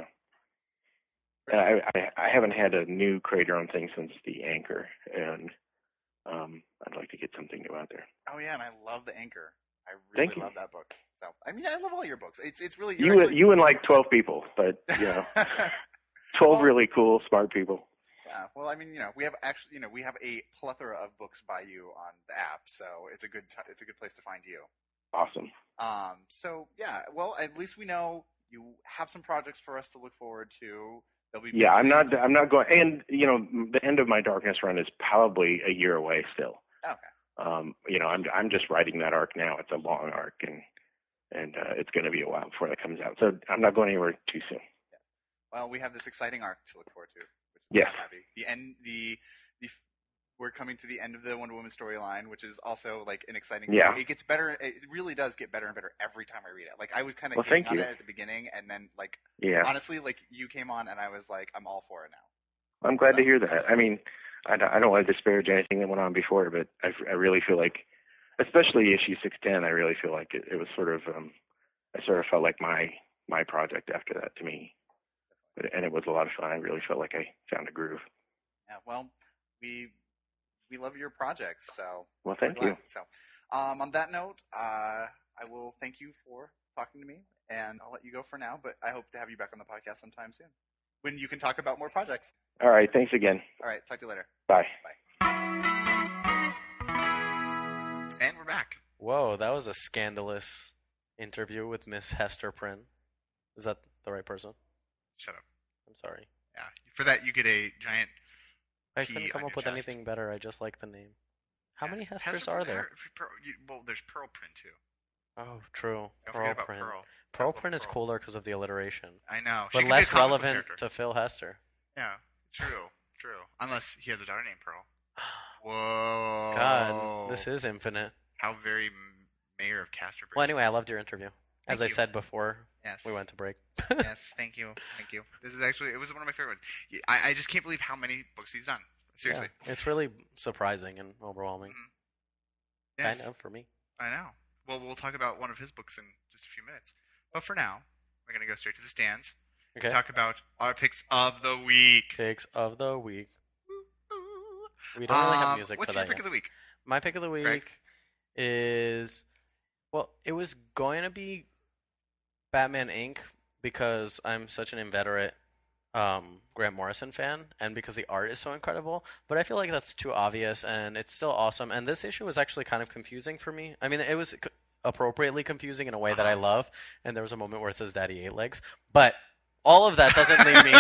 for And sure. I, I I haven't had a new creator on thing since the Anchor, and um, I'd like to get something new out there. Oh yeah, and I love the Anchor. I really Thank you. love that book. So I mean, I love all your books. It's it's really you're You actually... you and like twelve people, but you know, twelve Well, really cool, smart people. Yeah, well, I mean, you know, we have actually, you know, we have a plethora of books by you on the app, so it's a good, t- it's a good place to find you. Awesome. Um, so yeah, well, at least we know you have some projects for us to look forward to. There'll be Yeah, I'm not mysteries. I'm not going. And you know, the end of my Darkness run is probably a year away still. Okay. Um, you know, I'm I'm just writing that arc now. It's a long arc, and and uh, it's going to be a while before that comes out. So I'm not going anywhere too soon. Well, we have this exciting arc to look forward to. Which Yes. I'm happy. The end, the the we're coming to the end of the Wonder Woman storyline, which is also like an exciting. Yeah. Thing. It gets better. It really does get better and better every time I read it. Like I was kind of Well, hating thank on you. it at the beginning, and then like Yeah, honestly, like you came on, and I was like, I'm all for it now. I'm glad So- to hear that. I mean, I don't, I don't want to disparage anything that went on before, but I, I really feel like, especially issue six ten, I really feel like it, it was sort of, um, I sort of felt like my my project after that to me, but, and it was a lot of fun. I really felt like I found a groove. Yeah, well, we we love your projects, so Well, we're thank glad. you. So, um, on that note, uh, I will thank you for talking to me, and I'll let you go for now. But I hope to have you back on the podcast sometime soon, when you can talk about more projects. All right, thanks again. All right, talk to you later. Bye. And we're back. Whoa, that was a scandalous interview with Miss Hester Prynne. Is that the right person? Shut up. I'm sorry. Yeah. For that, you get a giant. I P couldn't come on up your with chest. anything better. I just like the name. How Yeah. many Hesters Hester- are there? Her- Pearl- you- well, there's Pearl Print too. Oh, true. Don't Pearl forget about Prynne. Pearl. Pearl Pearl Prynne is Pearl. cooler because of the alliteration, I know. She but could be a less comic book relevant character. to Phil Hester. Yeah. True. True. Unless he has a daughter named Pearl. Whoa. God, this is infinite. How very m- mayor of Casterbridge. Well, anyway, I loved your interview. As Thank I you. said before, Yes. we went to break. Yes. Thank you. Thank you. This is actually it was one of my favorite ones. Yeah, I, I just can't believe how many books he's done. Seriously. Yeah, it's really surprising and overwhelming. Yes. Kind of for me. I know. Well, we'll talk about one of his books in just a few minutes. But for now, we're going to go straight to the stands Okay. and talk about our picks of the week. Picks of the week. We don't really have Um, music What's for your that pick yet. of the week? My pick of the week Greg? is, well, it was going to be Batman Incorporated because I'm such an inveterate um, Grant Morrison fan and because the art is so incredible. But I feel like that's too obvious and it's still awesome. And this issue was actually kind of confusing for me. I mean, it was c- appropriately confusing in a way that I love. And there was a moment where it says Daddy Eight Legs. But all of that doesn't lead me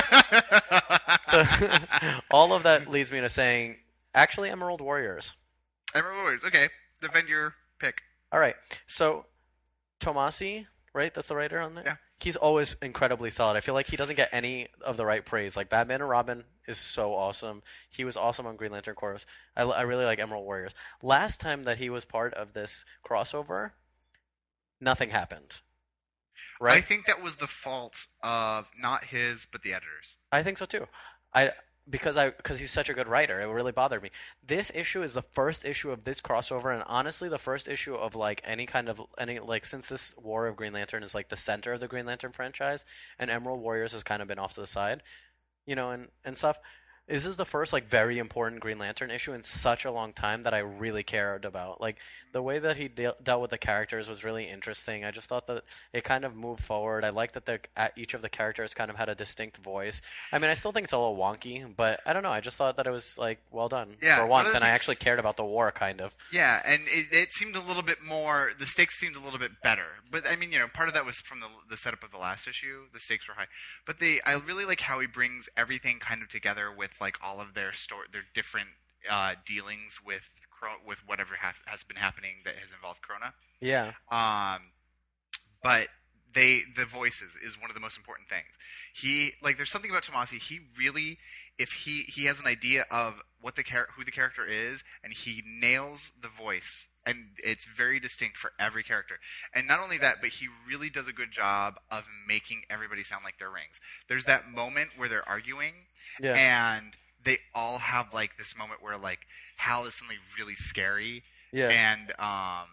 to. All of that leads me to saying, actually, Emerald Warriors. Emerald Warriors. Okay. Defend your pick. All right. So, Tomasi, right? That's the writer on there? Yeah. He's always incredibly solid. I feel like he doesn't get any of the right praise. Like, Batman and Robin is so awesome. He was awesome on Green Lantern Corps. I, I really like Emerald Warriors. Last time that he was part of this crossover, nothing happened. Right? I think that was the fault of not his, but the editors. I think so too. I because I because he's such a good writer. It really bothered me. This issue is the first issue of this crossover, and honestly, the first issue of like any kind of any like since this War of Green Lantern is like the center of the Green Lantern franchise, and Emerald Warriors has kind of been off to the side, you know, and and stuff. this is the first like very important Green Lantern issue in such a long time that I really cared about. Like the way that he de- dealt with the characters was really interesting. I just thought that it kind of moved forward. I like that the at each of the characters kind of had a distinct voice. I mean, I still think it's a little wonky, but I don't know. I just thought that it was like well done Yeah, for one once, of the and I things- actually cared about the war kind of. Yeah, and it, it seemed a little bit more. The stakes seemed a little bit better, but I mean, you know, part of that was from the the setup of the last issue. The stakes were high, but they. I really like how he brings everything kind of together with like all of their story, their different uh, dealings with Cro- with whatever ha- has been happening that has involved Krona. Yeah, Um, but they the voices is one of the most important things. He like there's something about Tomasi. He really, if he he has an idea of what the char- who the character is, and he nails the voice, and it's very distinct for every character. And not only that, but he really does a good job of making everybody sound like their rings. There's that moment where they're arguing, yeah, and they all have like this moment where like Hal is suddenly really scary, yeah. and um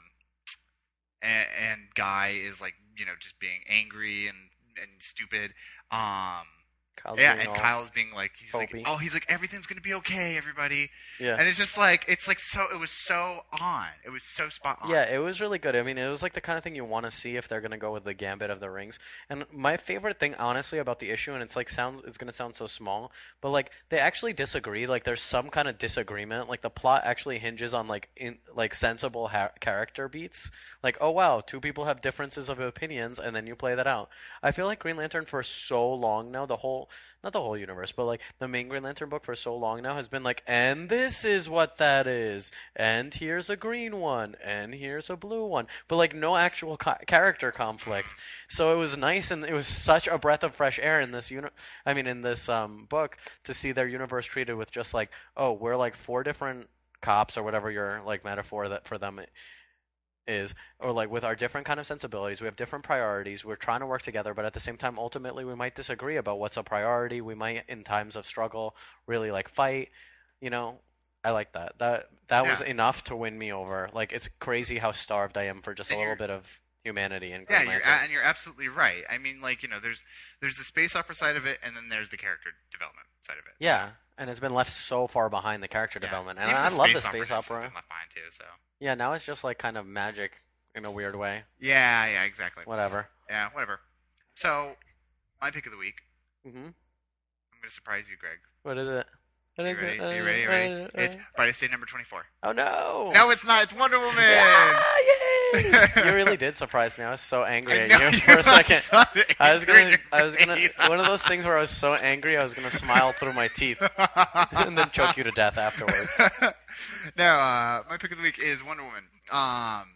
and, and Guy is like, you know, just being angry and and stupid. Um Kyle's yeah, being and all- Kyle's being like, he's Hopey. like, oh, he's like, everything's gonna be okay, everybody. yeah. And it's just like, it's like so, it was so on, it was so spot on. Yeah, it was really good. I mean, it was like the kind of thing you want to see if they're going to go with the Gambit of the Rings. And my favorite thing, honestly, about the issue, and it's like sounds, it's going to sound so small, but like they actually disagree. Like there's some kind of disagreement. Like the plot actually hinges on like in like sensible ha- character beats. Like, oh wow, two people have differences of opinions, and then you play that out. I feel like Green Lantern for so long now, the whole, not the whole universe, but like the main Green Lantern book for so long now has been like, and this is what that is, and here's a green one, and here's a blue one, but like no actual co- character conflict. So it was nice, and it was such a breath of fresh air in this uni- I mean, in this um, book to see their universe treated with just like, oh, we're like four different cops or whatever your like metaphor that for them is, or like with our different kind of sensibilities, we have different priorities, we're trying to work together, but at the same time ultimately we might disagree about what's a priority, we might in times of struggle really like fight, you know. I like that that that was Yeah. enough to win me over. Like it's crazy how starved I am for just And a little you're- bit of humanity and Yeah, Green you're, Lantern. a- and you're absolutely right. I mean, like, you know, there's there's the space opera side of it, and then there's the character development side of it. Yeah, and it's been left so far behind the character Yeah. development, and Even I love the space space opera-ness has opera. been left behind too. So Yeah, now it's just like kind of magic in a weird way. yeah, yeah, exactly. Whatever. Yeah, whatever. So my pick of the week. hmm I'm gonna surprise you, Greg. What is it? What Are you is ready? it? Are you ready? Are you Uh, ready? uh, It's uh, Brightest Day number twenty-four. oh no! No, it's not. It's Wonder Woman. Yeah, yay! You really did surprise me. I was so angry I at know, you you're for a second. so I was angry in gonna, your I was gonna, face. one of those things where I was so angry, I was gonna smile through my teeth and then choke you to death afterwards. no, uh, my pick of the week is Wonder Woman. Um,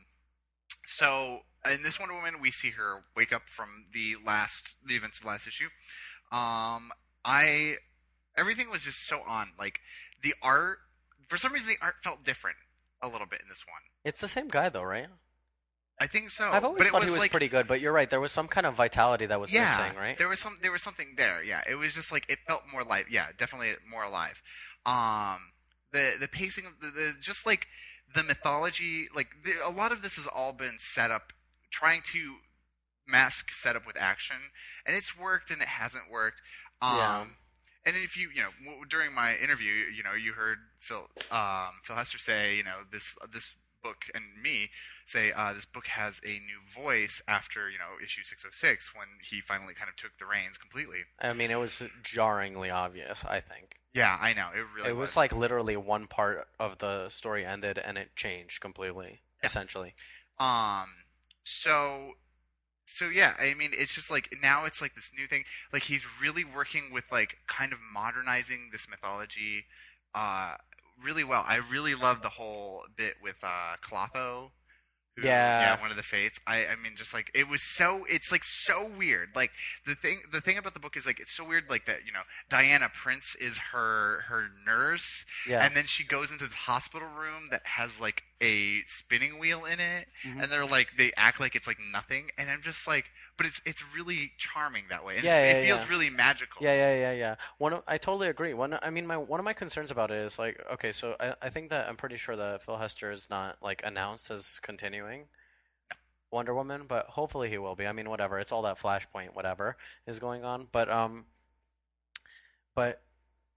so in this Wonder Woman, we see her wake up from the last, the events of last issue. Um, I, everything was just so on. Like the art, for some reason, the art felt different a little bit in this one. It's the same guy though, right? I think so. I've always but it thought was he was like, pretty good, but you're right. There was some kind of vitality that was yeah, missing, right? there was some, there was something there. Yeah, it was just like it felt more live. Yeah, definitely more alive. Um, the the pacing of the, the just like the mythology, like the, a lot of this has all been set up, trying to mask setup with action, and it's worked and it hasn't worked. Um, Yeah. And if you, you know, w- during my interview, you know, you heard Phil, um, Phil Hester say, you know, this this book, and me say, uh, this book has a new voice after, you know, issue six oh six, when he finally kind of took the reins completely. I mean, it was jarringly obvious, I think. Yeah, I know, it really It was like literally one part of the story ended and it changed completely, Yeah. essentially. Um, so, so yeah, I mean, it's just like, now it's like this new thing, like he's really working with like kind of modernizing this mythology, uh, really well. I really love the whole bit with, uh, Clotho. Who, Yeah. yeah, one of the fates. I, I mean, just like it was so. It's like so weird. Like the thing, the thing about the book is like it's so weird. Like that, you know, Diana Prince is her her nurse, Yeah. and then she goes into this hospital room that has like a spinning wheel in it, Mhm. and they're like they act like it's like nothing, and I'm just like, but it's it's really charming that way. And Yeah, it's, yeah, it feels yeah. really magical. Yeah, yeah, yeah, yeah. One, of, I totally agree. One, I mean, my one of my concerns about it is like, okay, so I, I think that I'm pretty sure that Phil Hester is not like announced as continuing Wonder Woman, but hopefully he will be. I mean, whatever. It's all that Flashpoint, whatever is going on. But um, but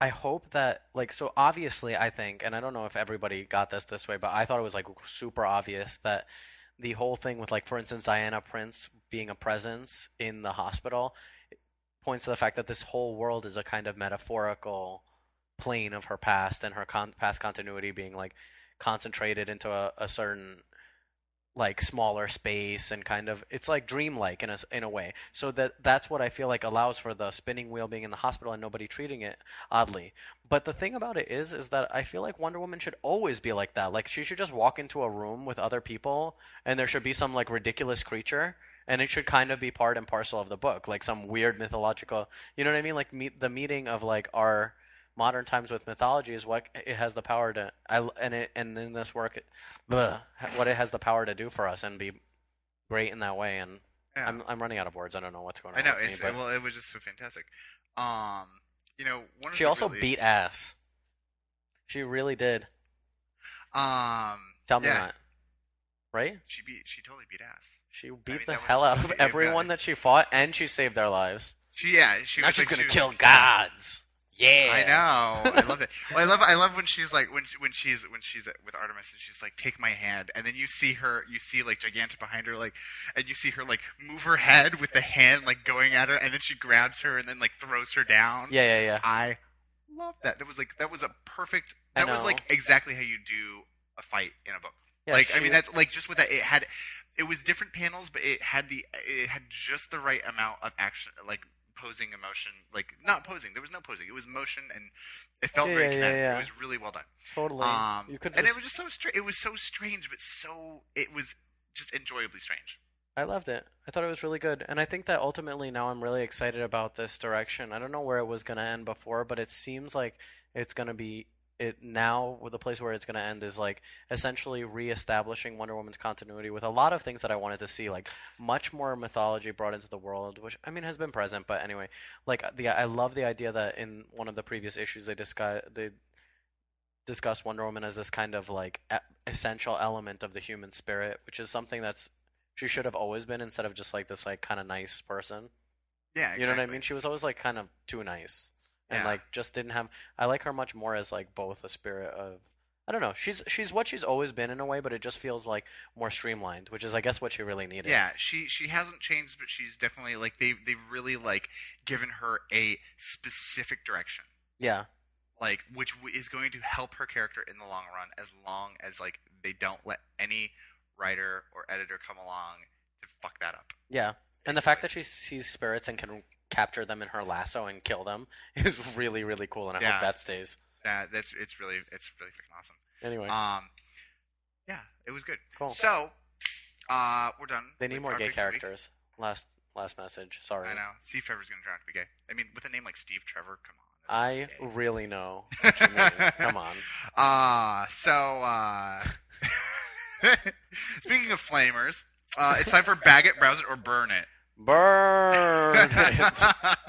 I hope that like so obviously I think, and I don't know if everybody got this this way, but I thought it was like super obvious that the whole thing with like for instance Diana Prince being a presence in the hospital points to the fact that this whole world is a kind of metaphorical plane of her past and her con- past continuity being like concentrated into a, a certain like smaller space and kind of it's like dreamlike in a in a way. So that that's what I feel like allows for the spinning wheel being in the hospital and nobody treating it oddly. But the thing about it is is that I feel like Wonder Woman should always be like that. Like she should just walk into a room with other people and there should be some like ridiculous creature and it should kind of be part and parcel of the book, like some weird mythological, you know what I mean? Like meet the meeting of like our modern times with mythology is what it has the power to I and it and in this work bleh, what it has the power to do for us and be great in that way and Yeah. I'm I'm running out of words. I don't know what's going on. I know with it's me, but well, it was just so fantastic. Um, you know, one of she the also really, beat ass. She really did. Um, Tell me yeah, that. Right? she beat. She totally beat ass. She beat mean, the that was- hell out of it- it everyone really- that she fought and she saved their lives. She yeah. She Now was she's like, gonna she was kill like- gods. Yeah. I know. I love it. Well, I love. I love when she's like when she, when she's when she's with Artemis and she's like, "Take my hand," and then you see her. You see like Giganta behind her, like, and you see her like move her head with the hand like going at her, and then she grabs her and then like throws her down. Yeah, yeah, yeah. I love that. That was like that was a perfect. I That was know. like exactly how you do a fight in a book. Yeah, like I she- mean, that's like just with that. It had. It was different panels, but it had the. It had just the right amount of action, like posing emotion, like not posing. There was no posing. It was motion, and it felt Yeah, very yeah, yeah, kinetic. yeah. It was really well done. Totally. Um, you could and just it was just so strange. It was so strange, but so it was just enjoyably strange. I loved it. I thought it was really good. And I think that ultimately now I'm really excited about this direction. I don't know where it was going to end before, but it seems like it's going to be it now with the place where it's going to end is like essentially reestablishing Wonder Woman's continuity with a lot of things that I wanted to see, like much more mythology brought into the world, which I mean has been present, but anyway, like the I love the idea that in one of the previous issues they discuss they discussed Wonder Woman as this kind of like e- essential element of the human spirit, which is something that's she should have always been instead of just like this like kind of nice person. Yeah, exactly. You know what I mean? She was always like kind of too nice and Yeah. like just didn't have. I like her much more as like both a spirit of. I don't know. She's she's what she's always been in a way, but it just feels like more streamlined, which is I guess what she really needed. Yeah, she she hasn't changed, but she's definitely like they they've really like given her a specific direction, Yeah. like which w- is going to help her character in the long run, as long as like they don't let any writer or editor come along to fuck that up. Yeah. And the fact that Basically. she sees spirits and can capture them in her lasso and kill them is really really cool, and I Yeah. hope that stays. That that's it's really it's really freaking awesome. Anyway, Um, yeah, it was good. Cool. So, uh, we're done. they need with more our gay picks of the week. characters. Last last message. Sorry. I know Steve Trevor's gonna turn out to be gay. I mean, with a name like Steve Trevor, come on. that's not I gay. really know what you mean. Come on. Uh, so, uh, speaking of flamers, uh, it's time for bag it, browse it, or burn it. Burn it.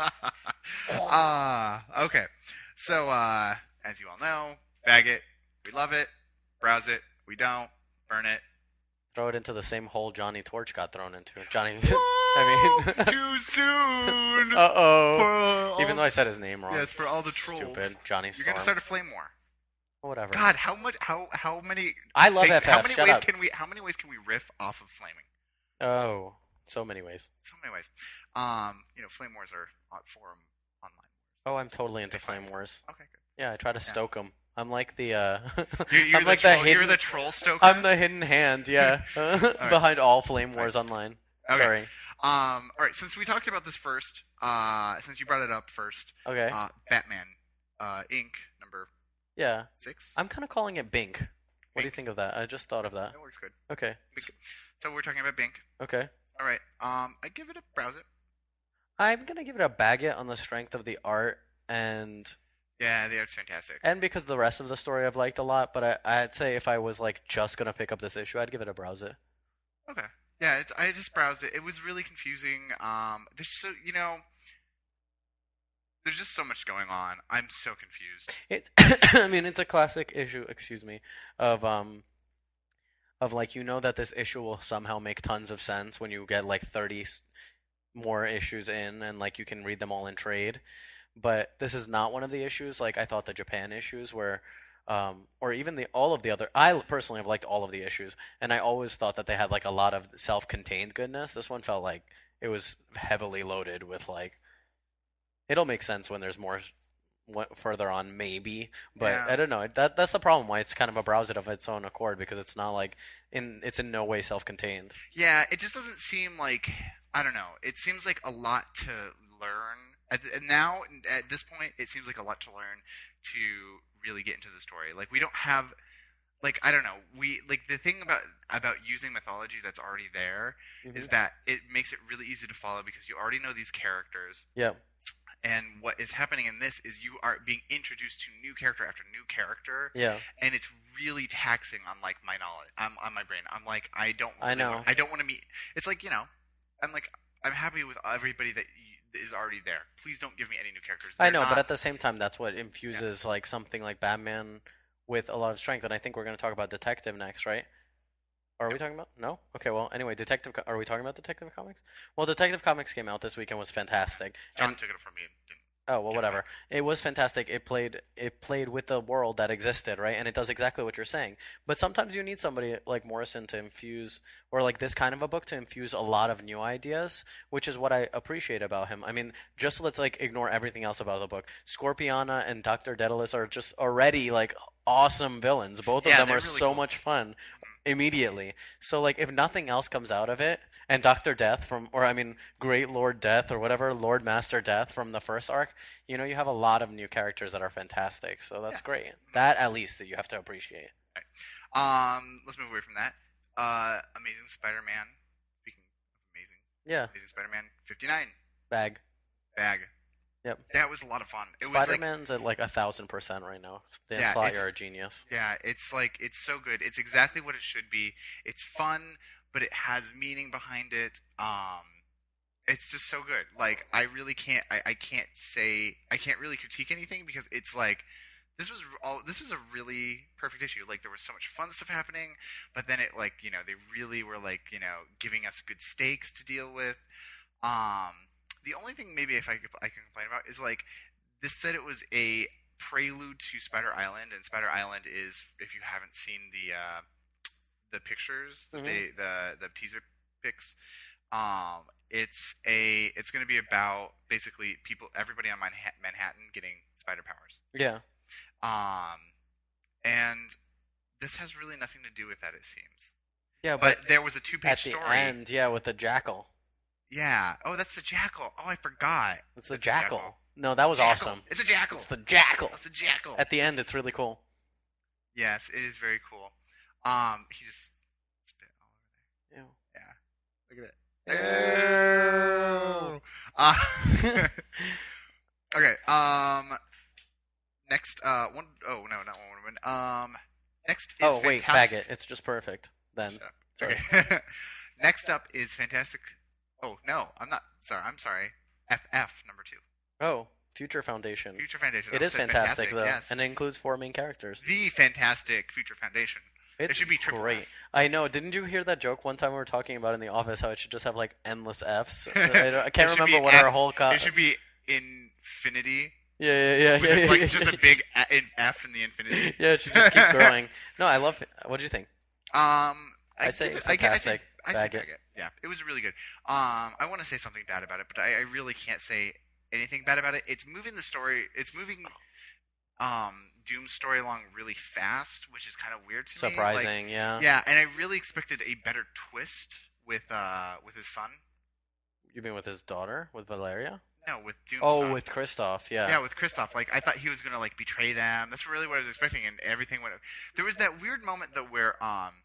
uh, okay. So, uh, as you all know, bag it, we love it. Browse it, we don't. Burn it. Throw it into the same hole Johnny Torch got thrown into. Johnny. I mean. Too soon. Uh oh. For all- Even though I said his name wrong. yeah, it's for all the trolls. Stupid Johnny You're Storm. gonna start a flame war. Whatever. God, how much? How how many? I love things- F F. How many Shut ways up. can we? How many ways can we riff off of flaming? Oh, so many ways. So many ways. Um, you know, flame wars are on forum online. Oh, I'm totally into They find- Flame Wars. Okay, good. Yeah, I try to stoke them. I'm like the. Uh, You're, you're I'm the like troll, the hidden. You're the troll stoker. I'm the hidden hand. Yeah, behind all Flame Wars online. Okay. Sorry. Um, all right. Since we talked about this first, uh, since you brought it up first, Okay. uh, Batman, uh, Inc. number Yeah, six. I'm kind of calling it Bink. What do you Bink. think of that? I just thought of that. That works good. Okay. Bink. So we're talking about Bink. Okay. All right. Um, I give it a browse it. I'm gonna give it a bag it on the strength of the art and Yeah, the art's fantastic. and because the rest of the story I've liked a lot. But I, I'd say if I was like just gonna pick up this issue, I'd give it a browse it. Okay. Yeah, it's, I just browsed it. It was really confusing. Um, there's so you know, there's just so much going on. I'm so confused. It's I mean it's a classic issue. Excuse me, of um. Of like you know that this issue will somehow make tons of sense when you get like thirty s- more issues in and like you can read them all in trade, but this is not one of the issues. Like I thought the Japan issues were, um, or even the all of the other. I personally have liked all of the issues, and I always thought that they had like a lot of self-contained goodness. This one felt like it was heavily loaded with like. It'll make sense when there's more what, further on, maybe, but Yeah. I don't know. That that's the problem. Why it's kind of a browser of its own accord because it's not like in it's in no way self-contained. Yeah, it just doesn't seem like I don't know. It seems like a lot to learn. At the, and now at this point, it seems like a lot to learn to really get into the story. Like we don't have, like I don't know. We like the thing about about using mythology that's already there is Mhm. that it makes it really easy to follow because you already know these characters. Yeah, And what is happening in this is you are being introduced to new character after new character, yeah. and it's really taxing on like my knowledge, um, on my brain. I'm like, I don't, really I know. Want, I don't want to meet. It's like you know, I'm like, I'm happy with everybody that y- is already there. Please don't give me any new characters. I They're know, not- but at the same time, that's what infuses like something like Batman with a lot of strength. And I think we're going to talk about Detective next, right? Or are we talking about? No? Okay, well, anyway, Detective. Co- Are we talking about Detective Comics? Well, Detective Comics came out this week and was fantastic. John And took it from me and didn't. oh well, Get whatever. It was fantastic. It played it played with the world that existed, right? And it does exactly what you're saying. But sometimes you need somebody like Morrison to infuse, or like this kind of a book to infuse a lot of new ideas, which is what I appreciate about him. I mean, just let's like ignore everything else about the book. Scorpiana and Doctor Daedalus are just already like awesome villains. Both of Yeah, them they're are really so cool. much fun immediately. So like if nothing else comes out of it, and Doctor Death from, or I mean, Great Lord Death or whatever, Lord Master Death from the first arc, you know, you have a lot of new characters that are fantastic. So that's Yeah. great. That at least that you have to appreciate. Um, let's move away from that. Uh, Amazing Spider-Man. Speaking of amazing, Yeah, Amazing Spider-Man fifty-nine bag. bag. Yep. That was a lot of fun. It was like Spider-Man's at like a thousand percent right now. Dan Yeah, Slott, it's- you're a genius. Yeah, it's like it's so good. It's exactly what it should be. It's fun, but it has meaning behind it. Um, it's just so good. Like I really can't. I, I can't say. I can't really critique anything because it's like this was all. This was a really perfect issue. Like there was so much fun stuff happening, but then it like you know they really were like you know giving us good stakes to deal with. Um, the only thing maybe if I could, I can complain about is like this said it was a prelude to Spider Island, and Spider Island is if you haven't seen the uh, the pictures, the Mhm. they, the the teaser pics, um, it's a it's going to be about basically people, everybody on Manha- Manhattan getting spider powers, Yeah. um, and this has really nothing to do with that, it seems. Yeah, but, But there was a two at page the story. end, yeah, with the jackal. Yeah. Oh, that's the jackal. Oh, I forgot. It's the It's a jackal. No, that was Jackal. awesome. It's a jackal. It's the jackal. It's a jackal. At the end, it's really cool. Yes, it is very cool. Um, he just spit all over Ew. there. Look at it. Ew. Uh, okay. Um. Next. Uh. One. Oh no, not Wonder Woman. Um. Next is Oh wait, Fantastic. bag it. It's just perfect. Then Shut up. Sorry. Okay. Next up is Fantastic. Oh no, I'm not. Sorry, I'm sorry. F F number two. oh, Future Foundation. Future Foundation. It I is said fantastic, though, Yes. and it includes four main characters. The Fantastic Future Foundation. It's should be triple great. F. I know. Didn't you hear that joke one time we were talking about in the office? How it should just have like endless Fs. I, don't- I It can't should remember be what F- our whole. Co- It should be infinity. yeah, yeah, yeah, With yeah. it's like yeah, just a yeah. big a- in F in the infinity. Yeah, it should just keep growing. No, I love it. What do you think? Um, I say give it- I, gi- I say, fantastic. I say Bag it. bag it. Yeah, it was really good. Um, I want to say something bad about it, but I, I really can't say anything bad about it. It's moving the story. It's moving um Doom's story along really fast, which is kind of weird to me. Like, Surprising, yeah. yeah, and I really expected a better twist with uh with his son. You mean with his daughter, with Valeria? No, with Doom's Oh, son. with Kristoff, yeah. Yeah, with Kristoff. Like I thought he was gonna like betray them. That's really what I was expecting, and everything went. There was that weird moment though where um,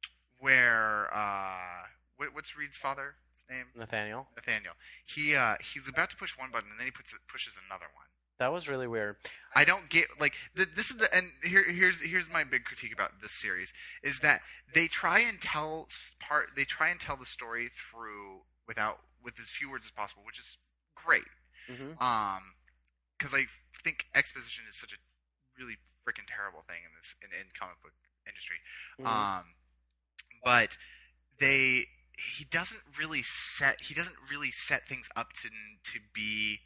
where uh, what, what's Reed's father's name? Nathaniel. Nathaniel. He uh, he's about to push one button, and then he puts it, pushes another one. That was really weird. I don't get like the, this is the and here here's here's my big critique about this series is that they try and tell s- part they try and tell the story through without with as few words as possible, which is great. hmm Um, because I think exposition is such a really freaking terrible thing in this in, in comic book industry. Mhm. Um, but they he doesn't really set he doesn't really set things up to to be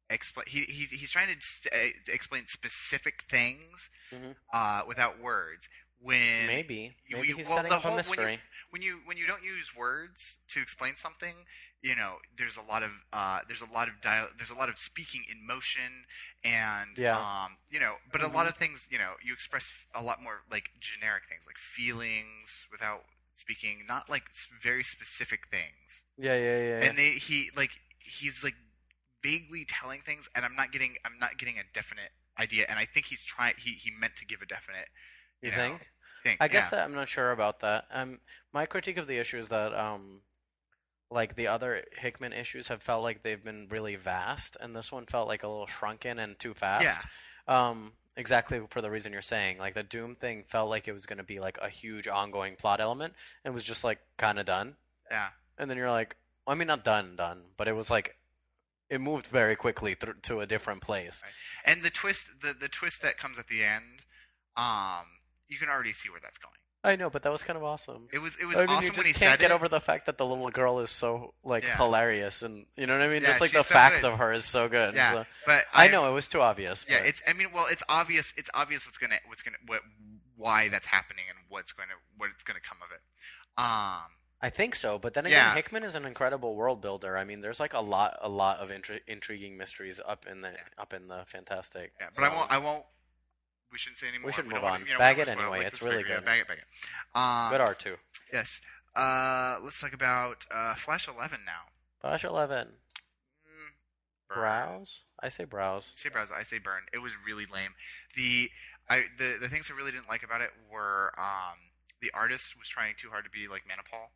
explain. He, he's he's trying to st- uh, explain specific things Mhm. uh, without words. When Maybe. you- Maybe you- he's well, setting the up a whole- mystery. when you when you don't use words to explain something, you know, there's a lot of uh, there's a lot of dial- there's a lot of speaking in motion, and Yeah. um, you know, but a lot of things, you know, you express a lot more like generic things, like feelings without speaking, not like s- very specific things. Yeah, yeah, yeah. yeah. And they he like he's like vaguely telling things, and I'm not getting I'm not getting a definite idea, and I think he's trying he he meant to give a definite. you know, think? thing. I guess yeah. that I'm not sure about that. Um, my critique of the issue is that um, like the other Hickman issues have felt like they've been really vast, and this one felt like a little shrunken and too fast. Um, exactly for the reason you're saying. Like the Doom thing felt like it was going to be like a huge ongoing plot element, and was just like kind of done. Yeah. And then you're like, I mean, not done, done, but it was like it moved very quickly th- to a different place. Right. And the twist, the the twist that comes at the end, um, you can already see where that's going. I know, but that was kind of awesome. It was it was I mean, awesome you when just he can't said get it. over the fact that the little girl is so like Yeah. hilarious, and you know what I mean. Yeah, just like the she's so fact good. of her is so good. Yeah, So- but I know it was too obvious. Yeah, but- it's. I mean, well, it's obvious. It's obvious what's gonna what's gonna what why that's happening and what's going to what's going to come of it. Um. I think so, but then again, Yeah. Hickman is an incredible world builder. I mean, there's like a lot, a lot of intri- intriguing mysteries up in the Yeah. up in the Fantastic. Yeah, but So- I won't. I won't. We shouldn't say anymore. We should don't move wanna- on. you know, Bag we it don't wanna spoil, anyway, like, it's the really speaker. Yeah, good. bag it. Bag it. Um, Good art too. Yes. Uh, let's talk about uh, Flash eleven now. Flash eleven. Mm, burn. Browse. I say browse. I say browse. I say burn. It was really lame. The I the the things I really didn't like about it were um the artist was trying too hard to be like Manipal.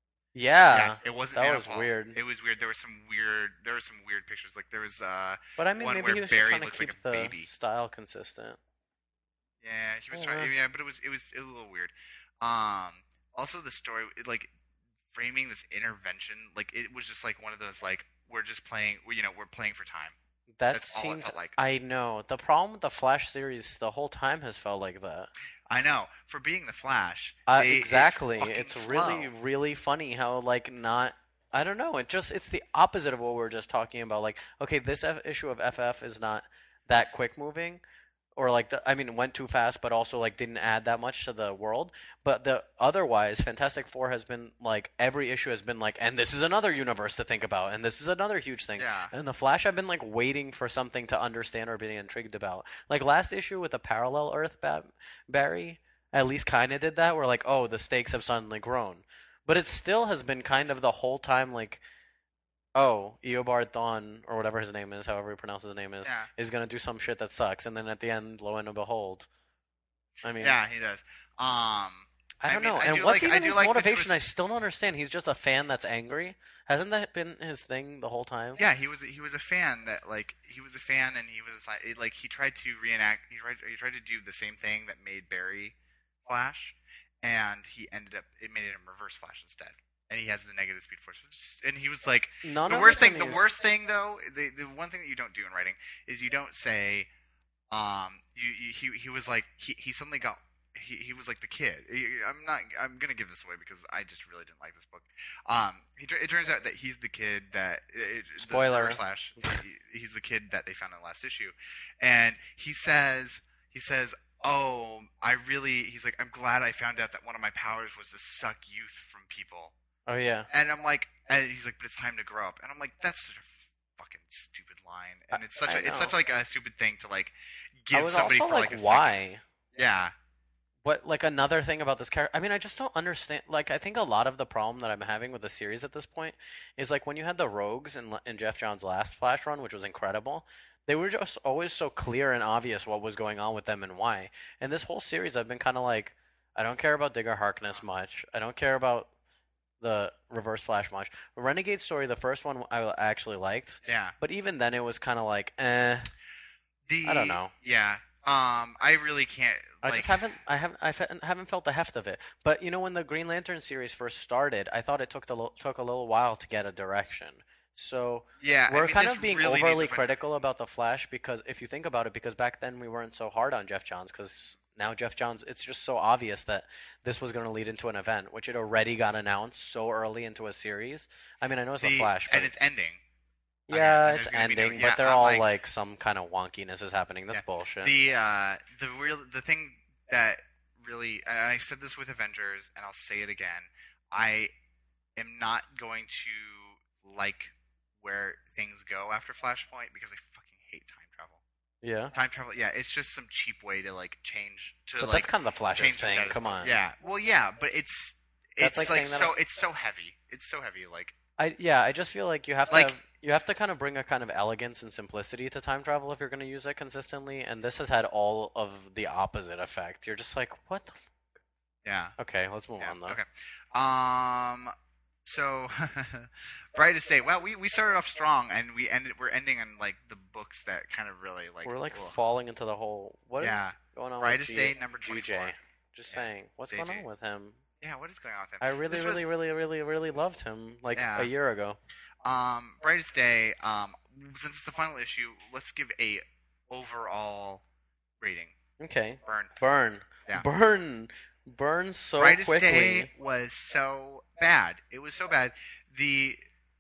Yeah, it wasn't. that was Manipal. weird. It was weird. There were some weird. There were some weird pictures. Like there was uh but I mean, one maybe where he was Barry just trying to looks keep like a the baby. style consistent. yeah he was Oh, trying yeah. yeah but it was it was a little weird. Um, also the story it, like framing this intervention like it was just like one of those like we're just playing you know we're playing for time. That That's all it seemed. felt like. I know the problem with the Flash series the whole time has felt like that. I know for being the Flash. Uh, they- exactly. It's, It's, fucking really, slow. really funny how like not. I don't know. It just it's the opposite of what we were just talking about. Like, okay, this F- issue of F F is not that quick moving, or like the, I mean, it went too fast, but also like didn't add that much to the world. But the otherwise, Fantastic Four has been like every issue has been like, and this is another universe to think about, and this is another huge thing. Yeah. And the Flash, I've been like waiting for something to understand or be intrigued about. Like last issue with the parallel Earth Bat- Barry, at least kind of did that. Where like, oh, the stakes have suddenly grown, but it still has been kind of the whole time like, oh, Eobard Thawne or whatever his name is, however he pronounces his name is, Yeah. is gonna do some shit that sucks, and then at the end, lo and behold, I mean, Yeah, he does. Um, I don't mean, know. I And do what's like- I even do his like the motivation? twist- I still don't understand. He's just a fan that's angry. Hasn't that been his thing the whole time? Yeah, he was he was a fan that like he was a fan and he was like like he tried to reenact he tried he tried to do the same thing that made Barry Flash, and he ended up it made him reverse Flash instead, and he has the negative speed force, which is- and he was like None the of worst it, thing and the he's- worst thing though the the one thing that you don't do in writing is you don't say um you, you he he was like he he suddenly got. He, he was like the kid. He- I'm not. I'm gonna give this away because I just really didn't like this book. Um, he, it turns out that he's the kid that it, the Spoiler. reverse Flash. he, he's the kid that they found in the last issue, and he says he says, "Oh, I really." He's like, "I'm glad I found out that one of my powers was to suck youth from people." Oh yeah. And I'm like, and he's like, "But it's time to grow up." And I'm like, "That's such a fucking stupid line." And it's such I a it's know. such like a stupid thing to like I give was somebody also for like, like, a why? second. Yeah. What like another thing about this character? I mean, I just don't understand. Like, I think a lot of the problem that I'm having with the series at this point is like when you had the Rogues in, in Jeff Johns' last Flash run, which was incredible. They were just always so clear and obvious what was going on with them and why. And this whole series, I've been kind of like, I don't care about Digger Harkness much. I don't care about the Reverse Flash much. The Renegade story, the first one, I actually liked. Yeah. But even then, it was kind of like, eh. The, I don't know. Yeah. Um, I really can't. I Like, just haven't I haven't I fe- haven't felt the heft of it. But you know, when the Green Lantern series first started, I thought it took the lo- took a little while to get a direction. So Yeah, I we're mean, kind this of being really needs overly to find- critical about the Flash because if you think about it, because back then we weren't so hard on Jeff Johns because now Jeff Johns, it's just so obvious that this was going to lead into an event, which it already got announced so early into a series. I mean, I know it's the, a Flash, but and it's ending. again, Yeah, and it's there's gonna be new- ending, yeah, but they're I'm all like, like, some kind of wonkiness is happening. That's Yeah. bullshit. the uh, the real the thing that really, and I said this with Avengers, and I'll say it again. I am not going to like where things go after Flashpoint because I fucking hate time travel. yeah, Time travel, yeah, it's just some cheap way to like change to but like that's kind of the Flash's change the thing. status Come quo. on. Yeah, well, yeah, but it's That's it's like like, saying that so a- it's so heavy. It's so heavy. Like I yeah, I just feel like you have to Like- have, you have to kind of bring a kind of elegance and simplicity to time travel if you're going to use it consistently, and this has had all of the opposite effect. You're just like, what the f-? yeah. Okay, let's move Yeah, on though. okay. Um. So, Brightest Day. Well, we, we started off strong, and we ended. We're ending on like the books that kind of really like. We're like ugh. falling into the whole what is Yeah. going on Brightest with G- Day, number G twenty-four. J. Just Yeah. saying, what's J going J. on with him? Yeah. What is going on with him? I really, This really, was- really, really, really loved him like Yeah. a year ago. Um, Brightest Day. Um, since it's the final issue, let's give a overall rating. Okay, Burn. burn, Yeah. burn, burn so Brightest quickly. Day was so bad. It was so bad. The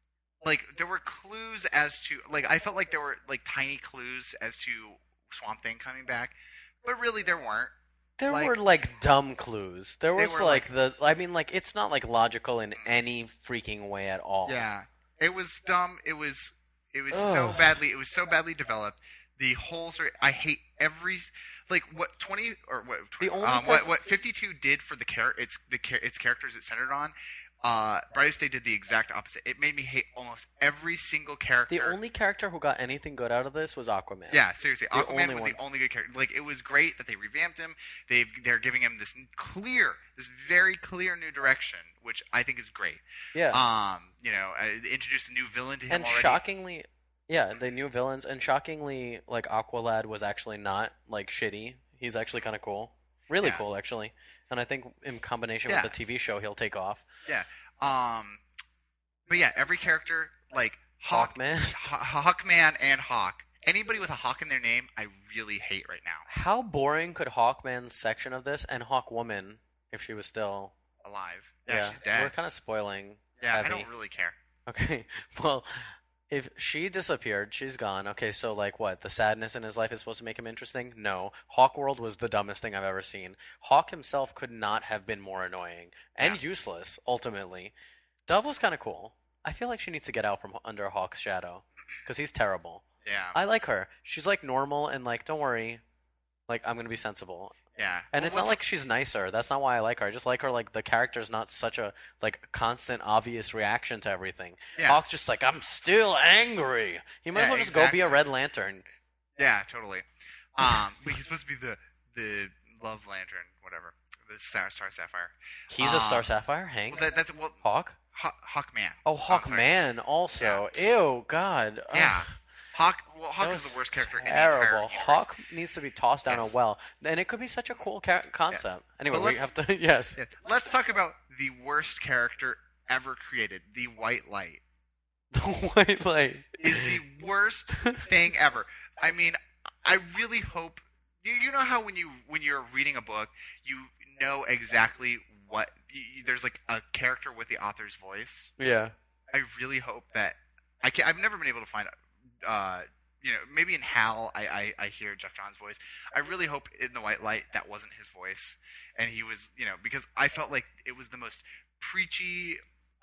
like there were clues as to like I felt like there were like tiny clues as to Swamp Thing coming back, but really there weren't. There like- were like dumb clues. There They was were, like, the. I mean, like it's not like logical in any freaking way at all. Yeah, it was dumb. It was it was so Ugh. badly. It was so badly developed. The whole story. I hate every like what twenty or what The 20, only um, what person- what fifty-two did for the char- its the char- its characters it centered on. Uh, Brightest Day did the exact opposite. It made me hate almost every single character. The only character who got anything good out of this was Aquaman. Yeah, seriously, The Aquaman only was one. the only good character. Like it was great that they revamped him. They've they're giving him this clear, this very clear new direction, which I think is great. Yeah. Um, you know, uh, they introduced a new villain to him and already. shockingly, yeah, the new villains, and shockingly, like Aqualad was actually not like shitty. He's actually kind of cool, really Yeah. cool actually. And I think in combination Yeah. with the T V show, he'll take off. Yeah. Um, but yeah, every character like Hawk, Hawkman. Haw- Hawkman, and Hawk. Anybody with a Hawk in their name, I really hate right now. How boring could Hawkman's section of this and Hawkwoman, if she was still Alive. Yeah, she's dead. We're kind of spoiling. yeah, heavy. I don't really care. Okay, well, if she disappeared, she's gone. Okay, so like what? The sadness in his life is supposed to make him interesting? No. Hawkworld was the dumbest thing I've ever seen. Hawk himself could not have been more annoying and Yeah. useless, ultimately. Dove was kind of cool. I feel like she needs to get out from under Hawk's shadow because he's terrible. Yeah. I like her. She's like normal and like, don't worry. Like, I'm going to be sensible. yeah. And Well, it's not what's- like she's nicer. That's not why I like her. I just like her like the character's not such a like constant obvious reaction to everything. Yeah. Hawk's just like I'm still angry. He might Yeah, as well just go be a exactly. Red Lantern. Yeah, totally. Um, but he's supposed to be the the love lantern, whatever. The Star Star Sapphire. He's a Um, Star Sapphire, Hank. Well, that, that's well, Hawk. Hawk, Hawkman. Oh, sorry. Hawkman also. Ew, God. Ugh. Yeah. Hawk. Well, Hawk That is was the worst character in the terrible. entire universe. Hawk needs to be tossed down Yes. a well, and it could be such a cool ca- concept. Anyway, But we let's- have to. Yes, Yeah. Let's talk about the worst character ever created. The White Light the white light. is the worst thing ever. I mean, I really hope you, you know how when you when you're reading a book, you know exactly what you, you- there's like a character with the author's voice. Yeah. I really hope that I can. I've never been able to find. Uh, you know, maybe in Hal, I, I I hear Jeff John's voice. I really hope in the White Light that wasn't his voice, and he was, you know, because I felt like it was the most preachy,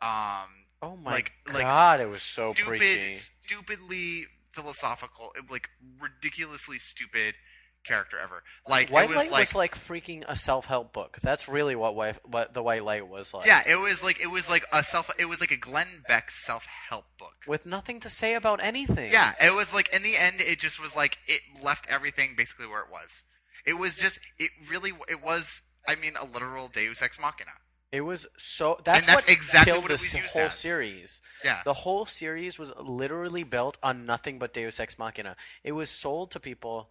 um, Oh my like like God, it was so stupid, preachy. stupidly philosophical, like ridiculously stupid character ever. Like White it was Light like. was like freaking a self-help book. That's really what White, what the White Light was like. yeah, it was like it was like a self. It was like a Glenn Beck self-help book. With nothing to say about anything. Yeah, it was like in the end, it just was like it left everything basically where it was. It was just, it really, it was. I mean, a literal Deus Ex Machina. It was so. That's, And that's what exactly killed what it this was used whole as. series. Yeah, The whole series was literally built on nothing but Deus Ex Machina. It was sold to people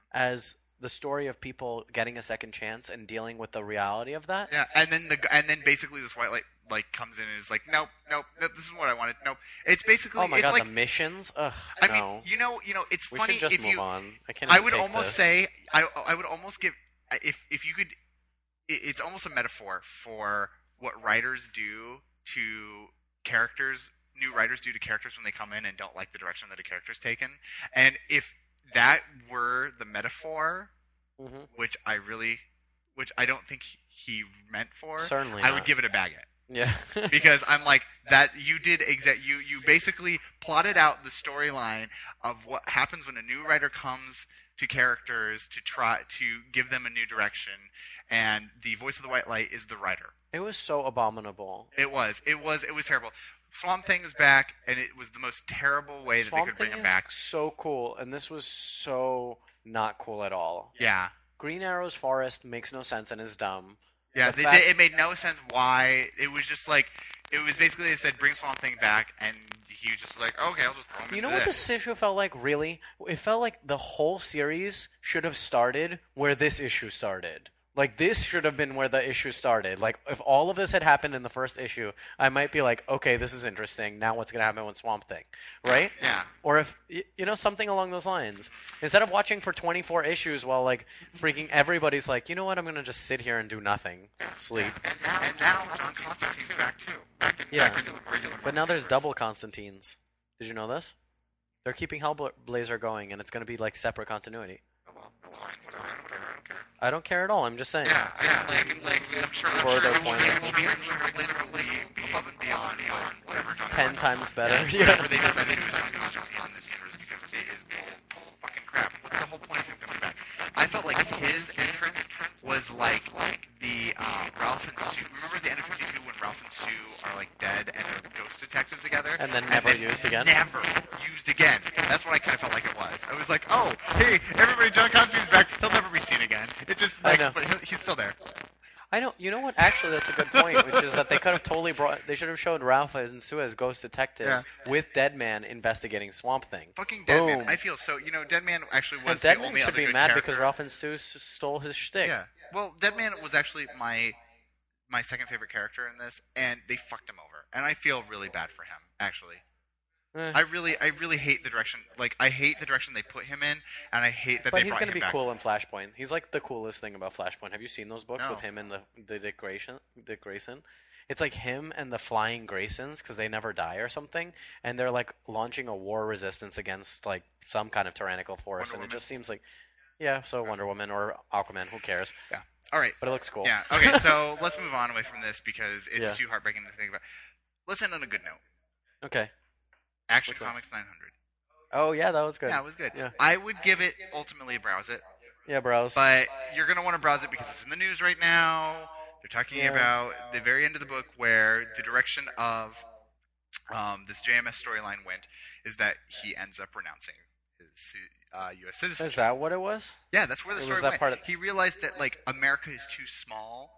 as the story of people getting a second chance and dealing with the reality of that. yeah, and then the and then basically this white light like comes in and is like, nope, nope, nope, this is what I wanted. Nope, it's basically, Oh my it's God, like, the missions. Ugh, I no. mean, you know, you know, it's we funny should just if move you. on. I can't. I even would take almost this. say, I I would almost give if if you could, it, it's almost a metaphor for what writers do to characters new writers do to characters when they come in and don't like the direction that a character's taken. And if that were the metaphor, Mm-hmm. which I really, which I don't think he meant for, Certainly I not. would give it a baguette. Yeah. Because I'm like that. You did exact. You you basically plotted out the storyline of what happens when a new writer comes to characters to try to give them a new direction, and the voice of the white light is the writer. It was so abominable. It was. It was. It was terrible. Swamp Thing is back, and it was the most terrible way that Swamp they could bring Thing him is back. so cool, and this was so not cool at all. Yeah. Green Arrow's forest makes no sense and is dumb. Yeah, The they, fact- they, it made no sense why. It was just like, it was basically they said, bring Swamp Thing back, and he was just like, okay, I'll just throw him You into know what this. this issue felt like, really? It felt like the whole series should have started where this issue started. Like, this should have been where the issue started. Like, if all of this had happened in the first issue, I might be like, okay, this is interesting. Now what's going to happen with Swamp Thing? Right? Yeah. Or if, y- you know, something along those lines. Instead of watching for twenty-four issues while, like, freaking everybody's like, you know what, I'm going to just sit here and do nothing. Sleep. And now, and now John Constantine's back too. Back in, Yeah. back in regular But now there's universe. double Constantines. Did you know this? They're keeping Hellblazer going, and it's going to be, like, separate continuity. Oh, well, that's fine. That's fine. Whatever. I don't care. I don't care at all. I'm just saying. Yeah, yeah. Like, like, I'm sure. I'm For sure their it will point. be, will be, I'm sure Hellblazer will be above and beyond, beyond whatever John Ten Constantine- times better. Yeah, Yeah. whatever they decide they decide to do on this universe because it is bull, bull fucking crap. What's the whole point of him coming back? I felt like his entrance was like the uh, Ralph and Sue. Remember the end of fifty-two when Ralph and Sue are like dead and they're ghost detectives together, And then never used again? Never used again. That's what I kind of felt like it was. I was like, oh, hey, everybody, John Constantine's back. He'll never be seen again. It's just I like, know. but he- he's still there. I know. You know what? Actually, that's a good point, which is that they could have totally brought. They should have showed Ralph and Sue as ghost detectives with Deadman investigating Swamp Thing. Fucking Deadman. Boom. I feel so. You know, Deadman actually And was the Deadman only should other be good mad character. because Ralph and Stu s- stole his shtick. Yeah. Well, Deadman was actually my my second favorite character in this, and they fucked him over, and I feel really bad for him. Actually, Eh. I really, I really hate the direction. Like, I hate the direction they put him in, and I hate that But they he's brought gonna him be back. cool in Flashpoint. He's like the coolest thing about Flashpoint. Have you seen those books No. with him and the the Dick Grayson? Dick Grayson. It's like him and the Flying Graysons because they never die or something, and they're like launching a war resistance against like some kind of tyrannical force, Wonder and Woman? it just seems like, yeah, so Wonder Woman or Aquaman, who cares? Yeah. All right. But it looks cool. Yeah. Okay. So let's move on away from this because it's Yeah. too heartbreaking to think about. Let's end on a good note. Okay. Action Which one? Comics nine hundred. Oh yeah, that was good. Yeah, it was good. Yeah. I would give it ultimately a browse it, Yeah, bros. but you're gonna want to browse it because it's in the news right now. They're talking Yeah. about the very end of the book where the direction of um, this J M S storyline went is that he ends up renouncing his uh, U S citizenship. Is that what it was? Yeah, that's where the It was story that went. part of- He realized that like America is too small,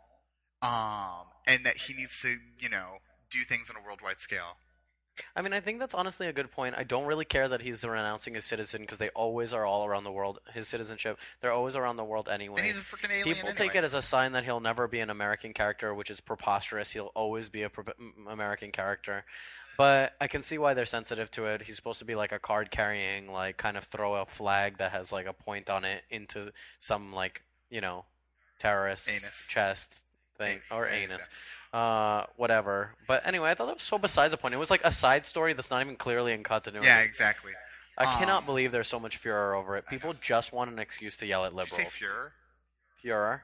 um, and that he needs to, you know, do things on a worldwide scale. I mean, I think that's honestly a good point. I don't really care that he's renouncing his citizen because they always are all around the world. His citizenship, they're always around the world anyway. And he's a freaking alien People anyway. take it as a sign that he'll never be an American character, which is preposterous. He'll always be a pro- m- American character. But I can see why they're sensitive to it. He's supposed to be like a card carrying, like kind of throw a flag that has like a point on it into some like, you know, terrorist Anus. chest thing A- or anus, anus. Uh, whatever. But anyway, I thought that was so beside the point. It was like a side story that's not even clearly in continuity. Yeah, exactly. I cannot Um, believe there's so much furor over it. People just want an excuse to yell at Did you say liberals. Fuhrer? Furor?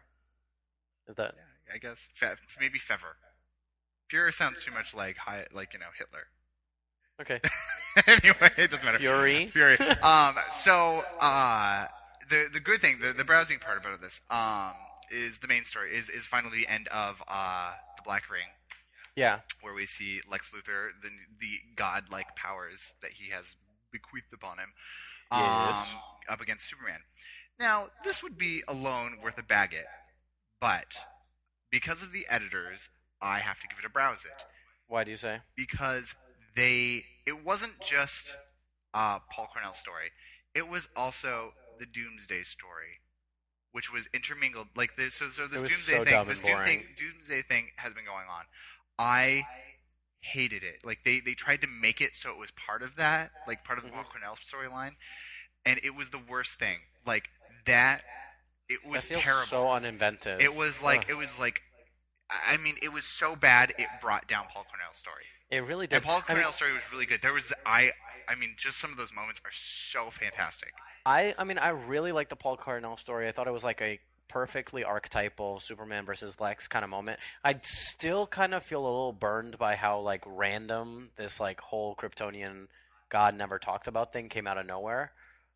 Is that? Yeah, I guess Fe- maybe Fever. Fuhrer sounds too much like hi- like you know Hitler. Okay. Anyway, it doesn't matter. Fury? Fury. Um. So, uh, the the good thing, the the browsing part about this, um, is the main story is is finally the end of uh the Black Ring, Yeah. where we see Lex Luthor, the the godlike powers that he has bequeathed upon him, um, Yes. up against Superman. Now, this would be alone worth a baguette, but because of the editors, I have to give it a browse it Why do you say? because they it wasn't just uh, Paul Cornell's story; it was also the Doomsday story, which was intermingled. Like this, so, so this It was Doomsday so thing, dumb this and Doom boring. thing, Doomsday thing has been going on. I hated it. Like they they tried to make it so it was part of that, like part of the Paul Mhm. Cornell storyline, and it was the worst thing. Like that, it was that feels terrible. so uninventive. It was like Ugh. it was like, I mean, it was so bad it brought down Paul Cornell's story. It really did. And Paul I mean, Cornell's story was really good. There was I I mean, just some of those moments are so fantastic. I, I mean, I really like the Paul Cardinal story. I thought it was like a perfectly archetypal Superman versus Lex kind of moment. I still kind of feel a little burned by how like random this like whole Kryptonian God never talked about thing came out of nowhere.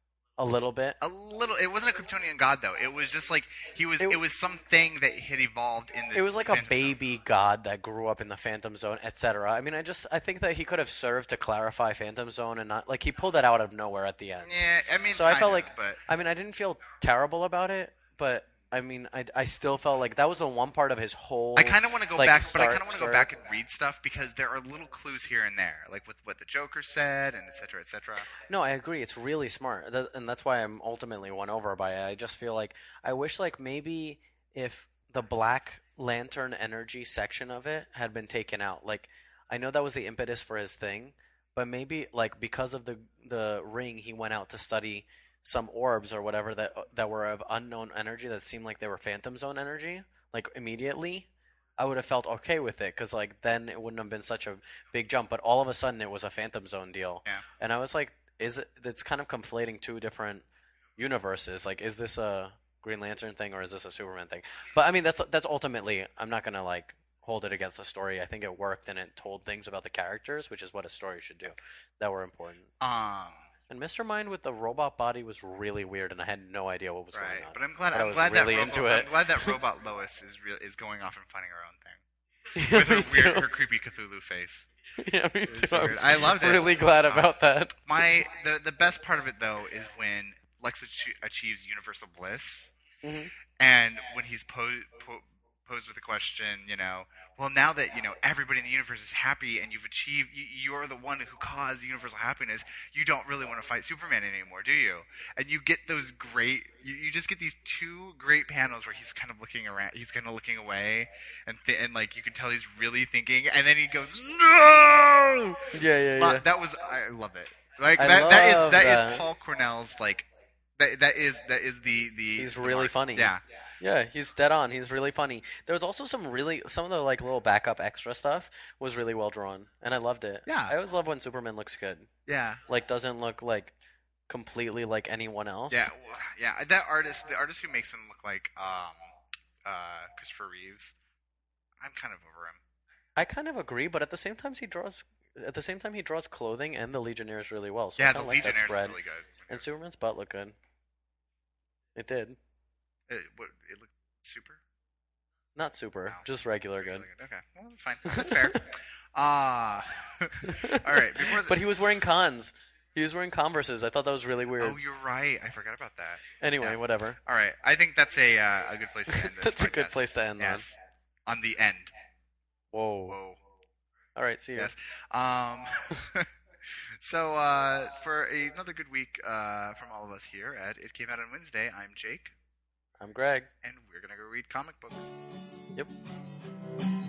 A little bit. A little. It wasn't a Kryptonian god though. It was just like he was. It, It- was something that had evolved in the. It was like a Phantom Zone. baby god that grew up in the Phantom Zone, et cetera. I mean, I just I think that he could have served to clarify Phantom Zone and not like he pulled that out of nowhere at the end. Yeah, I mean. So I felt kinda, like but I mean, I didn't feel terrible about it, but I mean, I, I still felt like that was the one part of his whole. I kind of want to go like, back, but I start- kind of want to go start- back and read stuff because there are little clues here and there, like with what the Joker said and et cetera, et cetera. No, I agree. It's really smart, Th- and that's why I'm ultimately won over by it. I just feel like I wish, like maybe if the Black Lantern energy section of it had been taken out, like I know that was the impetus for his thing, but maybe like because of the the ring, he went out to study some orbs or whatever that that were of unknown energy that seemed like they were Phantom Zone energy, like immediately. I would have felt okay with it because like then it wouldn't have been such a big jump. But all of a sudden it was a Phantom Zone deal, Yeah. and I was like, is it? It's kind of conflating two different universes. Like, is this a Green Lantern thing or is this a Superman thing? But I mean, that's that's ultimately. I'm not gonna like hold it against the story. I think it worked and it told things about the characters, which is what a story should do, that were important. Um. And Mister Mind with the robot body was really weird, and I had no idea what was Right, going on. but I'm glad. But I I'm was glad really that into robot, it. I'm glad that robot Lois is real is going off and finding her own thing Yeah, with her me weird, too. her creepy Cthulhu face. Yeah, me It's too. so I, weird. was I loved it. really glad Um, about that. My the the best part of it though is when Lex ach- achieves universal bliss, Mhm. and when he's po- po- posed with the question, you know, well now that you know everybody in the universe is happy and you've achieved, you, you're the one who caused universal happiness. You don't really want to fight Superman anymore, do you? And you get those great, you, you just get these two great panels where he's kind of looking around, he's kind of looking away, and th- and like you can tell he's really thinking, and then he goes no. Yeah, yeah, Well, yeah. that was I love it. Like I that that is love that that. is Paul Cornell's like that that is that is the the He's the really mark. funny. Yeah. Yeah, he's dead on. He's really funny. There was also some really some of the like little backup extra stuff was really well drawn, and I loved it. Yeah. I always love when Superman looks good. Yeah. Like doesn't look like completely like anyone else. Yeah. well, Yeah. That artist, the artist who makes him look like um uh Christopher Reeves, I'm kind of over him. I kind of agree, but at the same time he draws at the same time he draws clothing and the Legionnaires really well. So I Yeah, the kinda like that Legionnaires spread. is really good. And Superman's butt looked good. It did. It, what, it looked super. Not super, Oh. just regular good. Really good. Okay. Well, that's fine. That's fair. Ah. All right. Before the, But he was wearing cons. He was wearing Converses. I thought that was really weird. oh, you're right. I forgot about that. Anyway, yeah. whatever. All right. I think that's a uh, a good place to end this. That's a good podcast. place to end Yes. On the end. on. Whoa. Whoa. All right, see you. Yes. Um, so uh, for another good week uh, from all of us here at It Came Out on Wednesday, I'm Jake, I'm Greg. and we're gonna go read comic books. Yep.